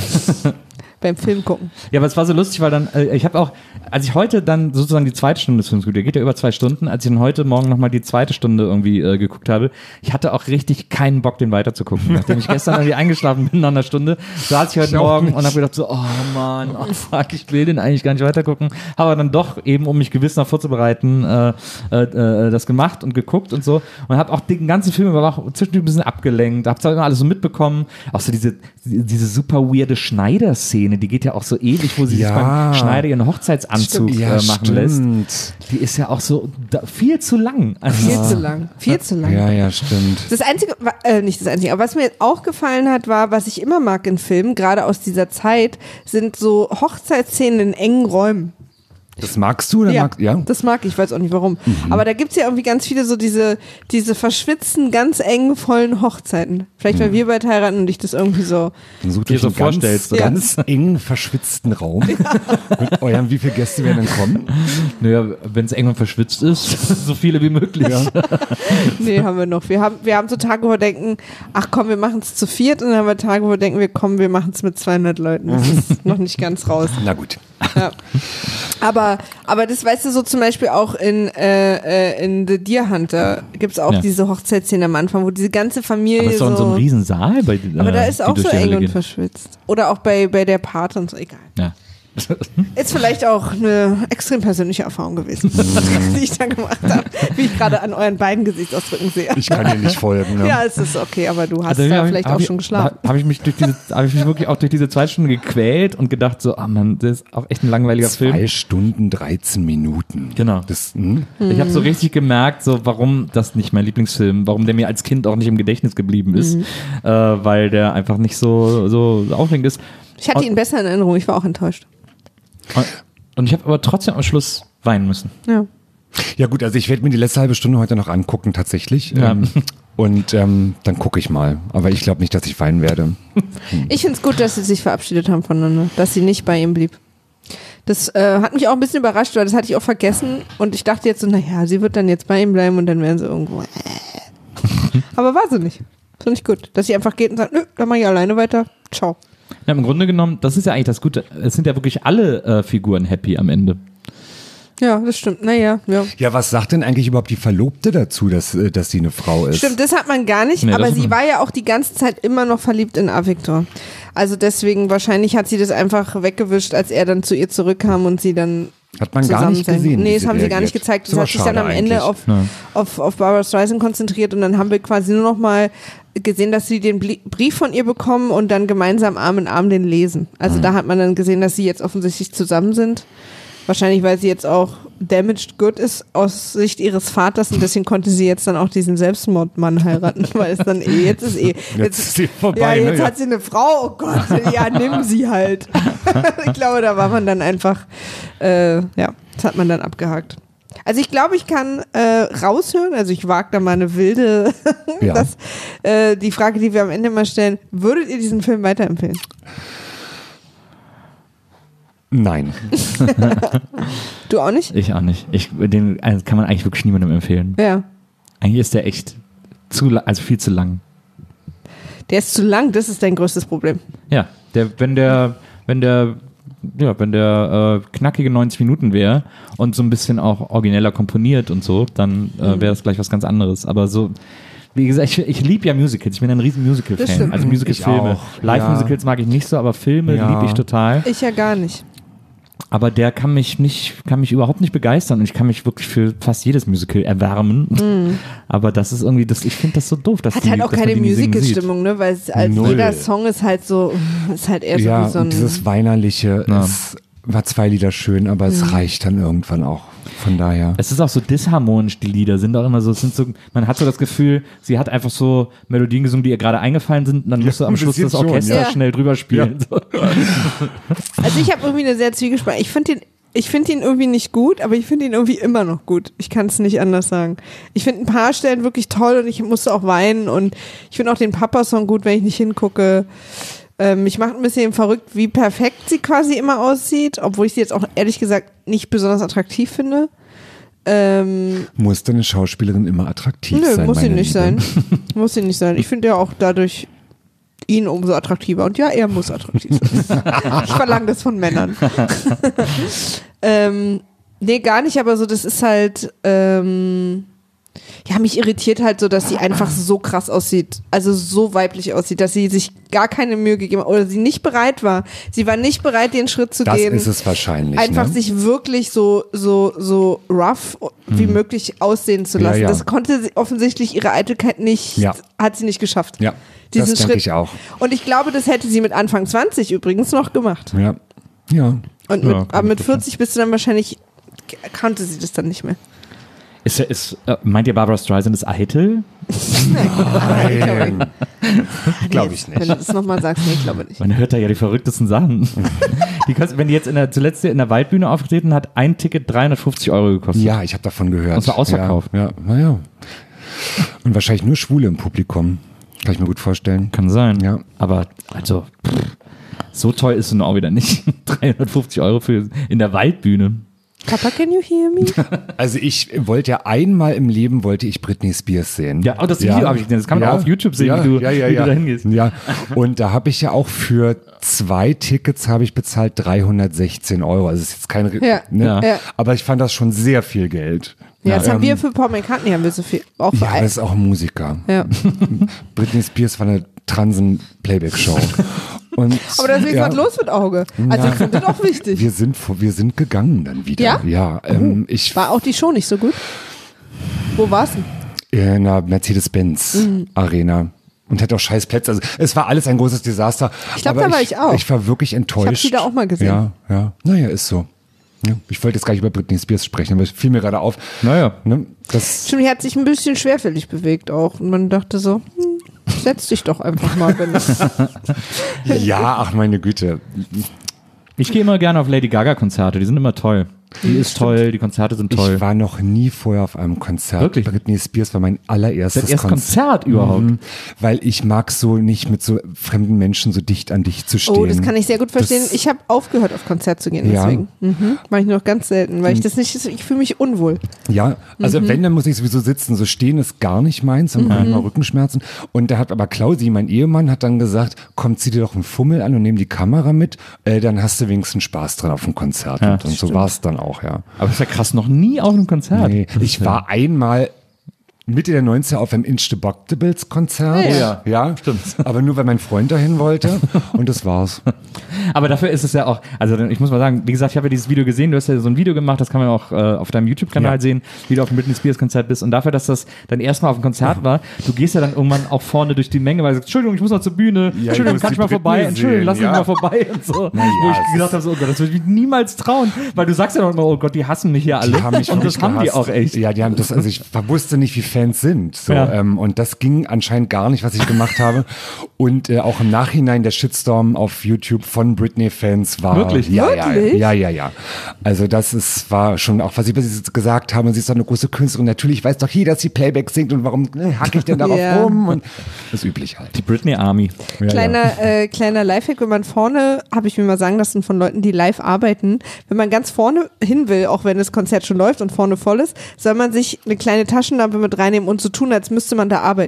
Beim Film gucken. Ja, aber es war so lustig, weil dann, äh, ich habe auch, als ich heute dann sozusagen die zweite Stunde des Films geguckt, der geht ja über zwei Stunden, als ich dann heute Morgen nochmal die zweite Stunde irgendwie äh, geguckt habe, ich hatte auch richtig keinen Bock, den weiterzugucken. Nachdem ich gestern irgendwie eingeschlafen bin nach einer Stunde, saß ich heute Ich auch Morgen nicht. und habe gedacht so, oh Mann, oh fuck, ich will den eigentlich gar nicht weitergucken. Aber dann doch eben, um mich gewiss noch vorzubereiten, äh, äh, äh, das gemacht und geguckt und so und habe auch den ganzen Film aber auch zwischendurch ein bisschen abgelenkt, habe zwar immer alles so mitbekommen, auch so diese, diese super weirde Schneider-Szene, die geht ja auch so ewig, wo sie Ja. sich beim Schneider ihren Hochzeitsanzug Stimmt. Ja, äh, machen lässt. stimmt. Die ist ja auch so da, viel zu lang. Also, Viel zu lang. Viel zu lang. Ja, ja, stimmt. Das Einzige, wa- äh, nicht das Einzige, aber was mir auch gefallen hat, war, was ich immer mag in Filmen, gerade aus dieser Zeit, sind so Hochzeitsszenen in engen Räumen. Das magst du? Oder Ja, mag, ja? das mag ich, weiß auch nicht warum. Aber da gibt's ja irgendwie ganz viele so diese, diese verschwitzten, ganz engen, vollen Hochzeiten. Vielleicht, weil wir bald heiraten und ich das irgendwie so. Dann sucht Dir euch so einen vorstellst, ganz, oder? ganz eng verschwitzten Raum. Mit eurem, wie viele Gäste werden dann kommen? naja, wenn es irgendwann verschwitzt ist, so viele wie möglich. Nee, haben wir noch. Wir haben, wir haben so Tage, wo wir denken, ach komm, wir machen es zu viert. Und dann haben wir Tage, wo wir denken, wir kommen, wir machen es mit zweihundert Leuten. Das ist noch nicht ganz raus. Na gut. Ja. Aber, aber das weißt du so zum Beispiel auch in, äh, äh, in The Deer Hunter gibt es auch Ja. diese Hochzeitsszene am Anfang, wo diese ganze Familie Aber es ist doch in so einem Riesensaal. Bei, äh, aber da ist die auch durch so die eng Hölle und gehen. verschwitzt. Oder auch bei, bei der Pate und so, egal. Ja. Ist vielleicht auch eine extrem persönliche Erfahrung gewesen, die ich da gemacht habe, wie ich gerade an euren beiden Gesichtsausdrücken sehe. Ich kann dir nicht folgen. Ne? Ja, es ist okay, aber du hast Also, da hab ich- vielleicht hab auch ich, schon geschlafen. Habe ich mich durch diese, habe ich mich wirklich auch durch diese zwei Stunden gequält und gedacht so, ah Mann, das ist auch echt ein langweiliger Film. Zwei Stunden, dreizehn Minuten. Genau. Das, hm? Ich habe so richtig gemerkt, so warum das nicht mein Lieblingsfilm, warum der mir als Kind auch nicht im Gedächtnis geblieben ist, äh, weil der einfach nicht so so aufregend ist. Ich hatte ihn besser in Erinnerung, ich war auch enttäuscht. Und, und ich habe aber trotzdem am Schluss weinen müssen. Ja. Ja gut, also ich werde mir die letzte halbe Stunde heute noch angucken tatsächlich. Ja. Ähm, und ähm, dann gucke ich mal. Aber ich glaube nicht, dass ich weinen werde. Ich finde es gut, dass sie sich verabschiedet haben voneinander, dass sie nicht bei ihm blieb. Das äh, hat mich auch ein bisschen überrascht, weil das hatte ich auch vergessen und ich dachte jetzt so, naja, sie wird dann jetzt bei ihm bleiben und dann werden sie irgendwo. Aber war sie nicht. Fand ich gut, dass sie einfach geht und sagt, nö, dann mach ich alleine weiter, ciao. Ja, im Grunde genommen, das ist ja eigentlich das Gute. Es sind ja wirklich alle äh, Figuren happy am Ende. Ja, das stimmt, naja, ja. Ja, was sagt denn eigentlich überhaupt die Verlobte dazu, dass, äh, dass sie eine Frau ist? Stimmt, das hat man gar nicht, Nee, aber das- sie war ja auch die ganze Zeit immer noch verliebt in Avictor. Also deswegen, wahrscheinlich hat sie das einfach weggewischt, als er dann zu ihr zurückkam und sie dann Hat man gar zusammen nicht sein- gesehen. wie Nee, das sie haben sie gar nicht reagiert. gezeigt. Ist Das aber hat sich dann am schade Ende eigentlich. auf, Ja. auf, auf Barbra Streisand konzentriert und dann haben wir quasi nur noch mal gesehen, dass sie den Blie- Brief von ihr bekommen und dann gemeinsam Arm in Arm den lesen. Also Mhm. da hat man dann gesehen, dass sie jetzt offensichtlich zusammen sind. Wahrscheinlich, weil sie jetzt auch damaged good ist aus Sicht ihres Vaters und deswegen konnte sie jetzt dann auch diesen Selbstmordmann heiraten, weil es dann eh, jetzt ist eh, Jetzt ist sie vorbei, ja, ne? jetzt Ja. hat sie eine Frau, oh Gott, ja, nimm sie halt. Ich glaube, da war man dann einfach, äh, ja, das hat man dann abgehakt. Also ich glaube, ich kann äh, raushören, also ich wage da mal eine wilde, Ja. das, äh, die Frage, die wir am Ende mal stellen, würdet ihr diesen Film weiterempfehlen? Nein. Du auch nicht? Ich auch nicht. Ich, den also kann man eigentlich wirklich niemandem empfehlen. Ja. Eigentlich ist der echt zu, la- also viel zu lang. Der ist zu lang, das ist dein größtes Problem. Ja, der, wenn der, wenn der ja, wenn der äh, knackige neunzig Minuten wäre und so ein bisschen auch origineller komponiert und so, dann äh, wäre das gleich was ganz anderes. Aber so, wie gesagt, ich, ich liebe ja Musicals. Ich bin ein riesen Musical-Fan. Also Musical-Filme. Live-Musicals ja. mag ich nicht so, aber Filme ja. liebe ich total. Ich ja gar nicht. Aber der kann mich nicht, kann mich überhaupt nicht begeistern und ich kann mich wirklich für fast jedes Musical erwärmen. Mm. Aber das ist irgendwie, das, ich finde das so doof. Dass Hat die, halt auch keine Musical-Stimmung, ne? Weil es als Null. Jeder Song ist halt so, ist halt eher so ja, wie so ein... dieses Weinerliche, ja. es war zwei Lieder schön, aber es mhm. reicht dann irgendwann auch. Von daher. Es ist auch so disharmonisch, die Lieder sind auch immer so, es sind so, man hat so das Gefühl, sie hat einfach so Melodien gesungen, die ihr gerade eingefallen sind und dann musst du am Schluss das Orchester schon, ja. schnell drüber spielen. Ja. Also ich habe irgendwie eine sehr zwiegespalten. Ich finde den Ich finde ihn irgendwie nicht gut, aber ich finde ihn irgendwie immer noch gut. Ich kann es nicht anders sagen. Ich finde ein paar Stellen wirklich toll und ich musste auch weinen und ich finde auch den Papa-Song gut, wenn ich nicht hingucke. Ähm, mich macht ein bisschen verrückt, wie perfekt sie quasi immer aussieht, obwohl ich sie jetzt auch ehrlich gesagt nicht besonders attraktiv finde. Ähm, muss denn eine Schauspielerin immer attraktiv nö, sein? Nö, muss sie nicht Liebe? sein. Muss sie nicht sein. Ich finde ja auch dadurch ihn umso attraktiver. Und ja, er muss attraktiv sein. Ich verlange das von Männern. ähm, nee, gar nicht, aber so, das ist halt, ähm, ja, mich irritiert halt so, dass sie einfach so krass aussieht, also so weiblich aussieht, dass sie sich gar keine Mühe gegeben hat oder sie nicht bereit war. Sie war nicht bereit, den Schritt zu das gehen. Das ist es wahrscheinlich. Einfach ne? sich wirklich so, so, so rough wie hm. möglich aussehen zu lassen. Ja, ja. Das konnte sie offensichtlich ihre Eitelkeit nicht, ja. hat sie nicht geschafft. Ja, diesen das denke Schritt. ich auch. Und ich glaube, das hätte sie mit Anfang zwanzig übrigens noch gemacht. Ja, ja. Und mit, ja, aber mit vierzig bist du dann wahrscheinlich, kannte sie das dann nicht mehr. Ist, ist, äh, meint ihr, Barbra Streisand ist eitel? Nein. Glaube ich nicht. Wenn du das nochmal sagst, nee, ich glaube nicht. Man hört da ja die verrücktesten Sachen. die kostet, wenn die jetzt in der, zuletzt in der Waldbühne aufgetreten hat, ein Ticket dreihundertfufzig Euro gekostet. Ja, ich habe davon gehört. Und zwar ausverkauft. Ja, ja, naja. Und wahrscheinlich nur Schwule im Publikum. Kann ich mir gut vorstellen. Kann sein. Ja. Aber, also, pff, so teuer ist es nun auch wieder nicht. dreihundertfufzig Euro für in der Waldbühne. Papa, can you hear me? Also ich wollte ja einmal im Leben, wollte ich Britney Spears sehen. Ja, auch das Video ja. habe ich gesehen. Das kann man ja. auch auf YouTube sehen, ja, wie du, ja, ja, wie ja. du da hingehst. Ja, und da habe ich ja auch für zwei Tickets habe ich bezahlt dreihundertsechzehn Euro. Also es ist jetzt kein... Ja. Ne? Ja. Ja. Aber ich fand das schon sehr viel Geld. Ja, das ähm, haben wir für Paul McCartney, haben wir so viel. Auch für ja, das ist auch ein Musiker. Ja. Britney Spears war eine Transen-Playback-Show. Und, aber deswegen ja. was los mit Auge. Also ja. ich finde das auch wichtig. Wir sind, wir sind gegangen dann wieder. Ja? Ja. Ähm, ich war auch die Show nicht so gut? Wo war's denn? In einer Mercedes-Benz mhm. Arena. Und hatte auch scheiß Plätze. Also es war alles ein großes Desaster. Ich glaube, da war ich auch. Ich war wirklich enttäuscht. Ich habe sie da auch mal gesehen. Ja, ja. Naja, ist so. Ja, ich wollte jetzt gar nicht über Britney Spears sprechen, aber es fiel mir gerade auf. Naja. Ne, das Stimmt, die hat sich ein bisschen schwerfällig bewegt auch. Und man dachte so, hm, setz dich doch einfach mal, wenn das ja, ach meine Güte. Ich gehe immer gerne auf Lady Gaga-Konzerte, die sind immer toll. Die ist toll, die Konzerte sind toll. Ich war noch nie vorher auf einem Konzert. Wirklich? Britney Spears war mein allererstes das erste Konzert. Konzert überhaupt. Mhm, weil ich mag so nicht mit so fremden Menschen so dicht an dich zu stehen. Oh, das kann ich sehr gut verstehen. Das, ich habe aufgehört, auf Konzert zu gehen, ja. deswegen. Mhm. Mache ich nur noch ganz selten, weil ich das nicht, ich fühle mich unwohl. Ja, also mhm. wenn, dann muss ich sowieso sitzen. So stehen ist gar nicht meins, dann habe ich mal Rückenschmerzen. Und da hat aber Klausi, mein Ehemann, hat dann gesagt, komm, zieh dir doch einen Fummel an und nimm die Kamera mit, äh, dann hast du wenigstens Spaß dran auf dem Konzert. Ja, und und so war es dann auch, ja. Aber das ist ja krass, noch nie auf einem Konzert. Nee, ich war einmal Mitte der neunziger auf einem Inch-the-Boctables Konzert. Oh ja, ja, stimmt. Aber nur, weil mein Freund dahin wollte und das war's. Aber dafür ist es ja auch, also ich muss mal sagen, wie gesagt, ich habe ja dieses Video gesehen, du hast ja so ein Video gemacht, das kann man auch äh, auf deinem YouTube-Kanal ja. sehen, wie du auf dem Britney Spears Konzert bist und dafür, dass das dann erstmal auf dem Konzert war, du gehst ja dann irgendwann auch vorne durch die Menge, weil du sagst, Entschuldigung, ich muss noch zur Bühne, Ja, Entschuldigung, kann ich mal vorbei, Britney Entschuldigung, sehen, lass mich ja. mal vorbei und so. Na ja, Wo ich es gesagt habe, so, oh Gott, das würde ich niemals trauen, weil du sagst ja noch immer, oh Gott, die hassen mich hier alle Die haben mich und das wirklich haben die gehasst. auch echt. Ja, die haben das, also ich wusste nicht, wie Fans sind. So, Ja. ähm, und das ging anscheinend gar nicht, was ich gemacht habe. Und äh, auch im Nachhinein der Shitstorm auf YouTube von Britney-Fans war. Wirklich? Ja, Wirklich? ja, ja, ja, ja. Also das ist, war schon auch, was ich was sie gesagt haben, und sie ist doch eine große Künstlerin. Natürlich weiß doch jeder, dass sie Playback singt und warum ne, hacke ich denn darauf Ja. rum? Und das ist üblich halt. Die Britney Army. Ja, Kleiner, äh, kleiner Lifehack, wenn man vorne, habe ich mir mal sagen lassen von Leuten, die live arbeiten, wenn man ganz vorne hin will, auch wenn das Konzert schon läuft und vorne voll ist, soll man sich eine kleine Taschenlampe mit reinnehmen und so tun, als müsste man da arbeiten.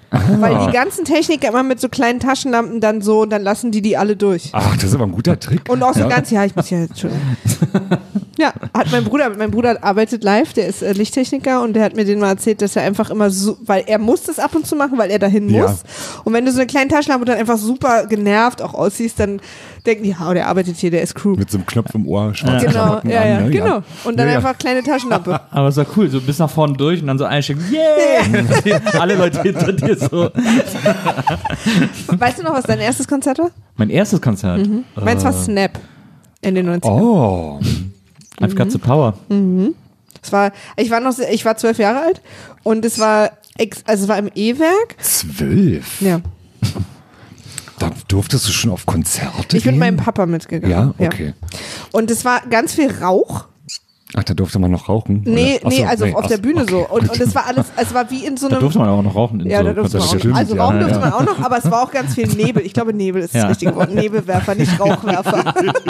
Weil die ganzen Techniker immer mit so kleinen Taschenlampen dann so und dann lassen die die alle durch. Ach, das ist aber ein guter Trick. Und auch so ja. ganz, ja, ich muss ja jetzt schon. Ja, hat mein Bruder, mein Bruder arbeitet live, der ist äh, Lichttechniker und der hat mir den mal erzählt, dass er einfach immer so, weil er muss das ab und zu machen, weil er dahin muss. Ja. Und wenn du so eine kleine Taschenlampe und dann einfach super genervt auch aussiehst, dann denken die, ja, der arbeitet hier, der ist Crew. Mit so einem Knopf im Ohr, schwarze Genau, Klamotten ja, ja, an, ne? genau. Und dann Ja, ja. einfach kleine Taschenlampe. Aber es war cool, so bis nach vorne durch und dann so einstecken, yeah! Alle Leute hinter dir so. Weißt du noch, was dein erstes Konzert war? Mein erstes Konzert. Mhm. Meins war Snap in den neunzigern. Oh. I've got the power. Es war, ich war noch, sehr- ich war zwölf Jahre alt und es war, ex, also es war im E-Werk. Zwölf? Ja. Da durftest du schon auf Konzerte Ich bin gehen? mit meinem Papa mitgegangen. Ja, okay. Und es war ganz viel Rauch. Ach, da durfte man noch rauchen? Nee, oder? Ach nee, so, also nee, auf ach der so, Bühne okay. so. Und, und es war alles, es war wie in so Da einem. durfte man auch noch rauchen. In Ja, so da durfte man auch noch. stimmt, Also ja, rauchen ja, durfte ja. man auch noch, aber es war auch ganz viel Nebel. Ich glaube, Nebel ist das Ja. richtige Wort. Nebelwerfer, nicht Rauchwerfer.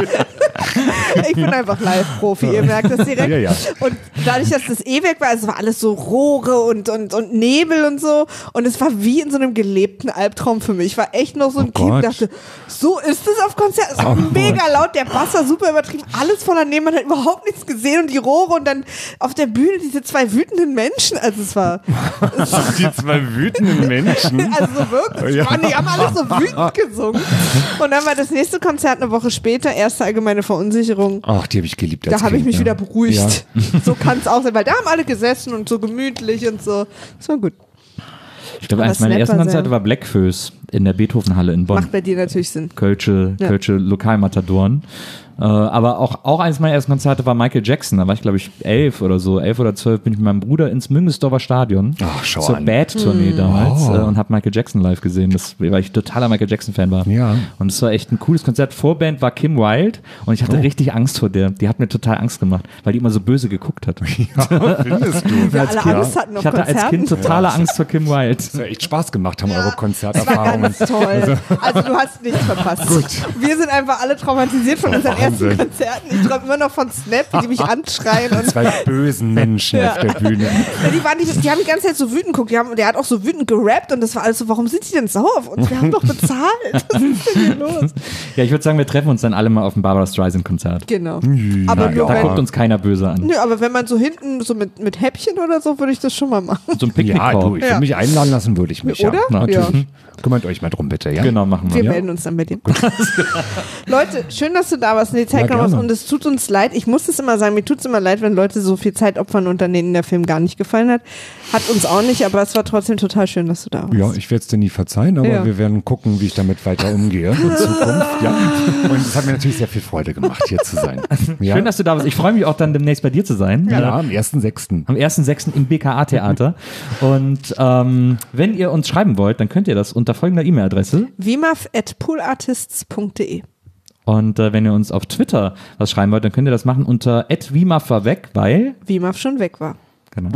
Ich bin einfach Live-Profi, ihr merkt das direkt. Ja, ja. Und dadurch, dass das E-Werk war, es war alles so Rohre und, und, und Nebel und so. Und es war wie in so einem gelebten Albtraum für mich. Ich war echt noch so ein Oh Kind und Gott. dachte, so ist es auf Konzert. Es war Oh mega laut, der Bass war super übertrieben, alles voller Nebel, man hat überhaupt nichts gesehen und die Rohre und dann auf der Bühne diese zwei wütenden Menschen. Also es war, es war Die zwei wütenden Menschen. also so wirklich, Ja. Mann, die haben alle so wütend gesungen. Und dann war das nächste Konzert eine Woche später, erste allgemeine Verunsicherung. Ach, die habe ich geliebt als Da habe ich Kind, mich ja. wieder beruhigt. Ja. So kann es auch sein, weil da haben alle gesessen und so gemütlich und so. Das war gut. Ich glaube, Aber eines meiner Snap ersten war Konzerte sehr- war Blackfoes in der Beethovenhalle in Bonn. Macht bei dir natürlich Sinn. Kölsche, Ja. Kölsche Lokalmatadoren. Äh, aber auch, auch eines meiner ersten Konzerte war Michael Jackson. Da war ich, glaube ich, elf oder so, elf oder zwölf, bin ich mit meinem Bruder ins Müngesdorfer Stadion Ach, schau zur an. Bad-Tournee Hm. damals Oh. äh, und habe Michael Jackson live gesehen, das, weil ich totaler Michael Jackson-Fan war. Ja. Und es war echt ein cooles Konzert. Vorband war Kim Wilde und ich hatte Oh. richtig Angst vor der. Die hat mir total Angst gemacht, weil die immer so böse geguckt hat. Ja, findest du? Wir Als alle Kind. Angst hatten auf Ich hatte als Konzerten. Kind totale Angst vor Kim Wilde. Das hat echt Spaß gemacht, haben eure Das war Konzerterfahrungen. ganz toll. Also du hast nichts verpasst. Gut. Wir sind einfach alle traumatisiert von unseren Wahnsinn. ersten Konzerten. Ich träume immer noch von Snap, wie die mich anschreien. Und Zwei bösen Menschen Ja. auf der Bühne. ja, die, waren die, die haben die ganze Zeit so wütend geguckt. Die haben, der hat auch so wütend gerappt und das war alles so, warum sind die denn sauer auf uns? Wir haben doch bezahlt. Was ist denn hier los? Ja, ich würde sagen, wir treffen uns dann alle mal auf dem Barbara Streisand-Konzert. Genau. Aber, Na nur Da ja. wenn, guckt uns keiner böse an. nö, aber wenn man so hinten so mit, mit Häppchen oder so, würde ich das schon mal machen. So ein Ja, Picknickkorb. du, ich würde Ja. mich einladen lassen, würde ich mich. Oder? Ja, natürlich. Ja. Kümmert euch mal drum, bitte, ja? Genau, machen wir. Wir Ja. melden uns dann bei dir. Leute, schön, dass du da warst und die Zeit Ja, genommen hast. gerne. Und es tut uns leid. Ich muss es immer sagen, mir tut es immer leid, wenn Leute so viel Zeit opfern und dann denen der Film gar nicht gefallen hat. Hat uns auch nicht, aber es war trotzdem total schön, dass du da warst. Ja, ich werde es dir nie verzeihen, aber Ja. wir werden gucken, wie ich damit weiter umgehe in Zukunft. Ja. Und es hat mir natürlich sehr viel Freude gemacht, hier zu sein. Ja, Schön, dass du da bist. Ich freue mich auch dann demnächst bei dir zu sein. ja Äh, am ersten sechsten Am ersten sechsten im B K A-Theater. Und ähm, wenn ihr uns schreiben wollt, dann könnt ihr das unter folgender E-Mail-Adresse. wimaf at poolartists punkt de. Und äh, wenn ihr uns auf Twitter was schreiben wollt, dann könnt ihr das machen unter at wimaf war weg, weil... Wimaf schon weg war. Genau.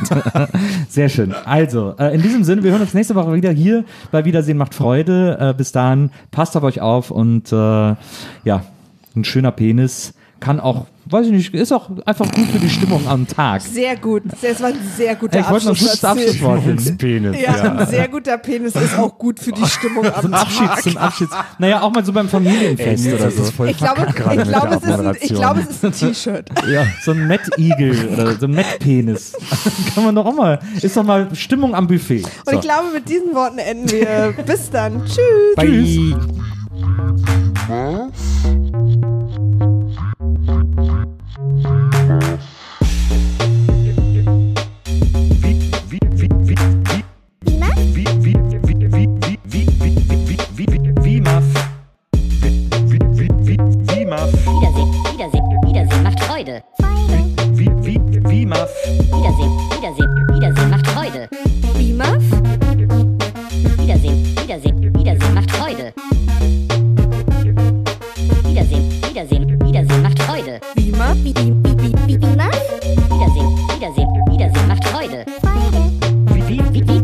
Sehr schön. Also, äh, in diesem Sinne, wir hören uns nächste Woche wieder hier bei Wiedersehen macht Freude. Äh, bis dahin, passt auf euch auf und äh, ja, ein schöner Penis kann auch, weiß ich nicht, ist auch einfach gut für die Stimmung am Tag. Sehr gut. Es war ein sehr guter Hey, ich wollte noch ein Abschluss. gutes Abschlusswort finden. Penis. Ja, ein sehr guter Penis ist auch gut für die Stimmung am Zum Abschied, Tag. zum Abschied. Naja, auch mal so beim Familienfest Ey, oder so. voll Ich glaube, verkackt gerade ich, mit glaube, der es ist ein, ich Abmoderation. glaube, es ist ein T-Shirt. Ja. So ein Met-Igel oder so ein Met-Penis. Kann man doch auch mal. Ist doch mal Stimmung am Buffet. Und So. ich glaube, mit diesen Worten enden wir. Bis dann. Tschüss. Bye. Wiedersehen, Wiedersehen, Wiedersehen macht Freude. Wiedersehen, Wiedersehen, Wiedersehen macht Freude. Wimaf? Wiedersehen, Wiedersehen, Wiedersehen macht Freude. Wiedersehen, Wiedersehen, Wiedersehen macht Freude. Wimaf? Wiedersehen, Wiedersehen, Wiedersehen macht Freude. Wie, wie, wie,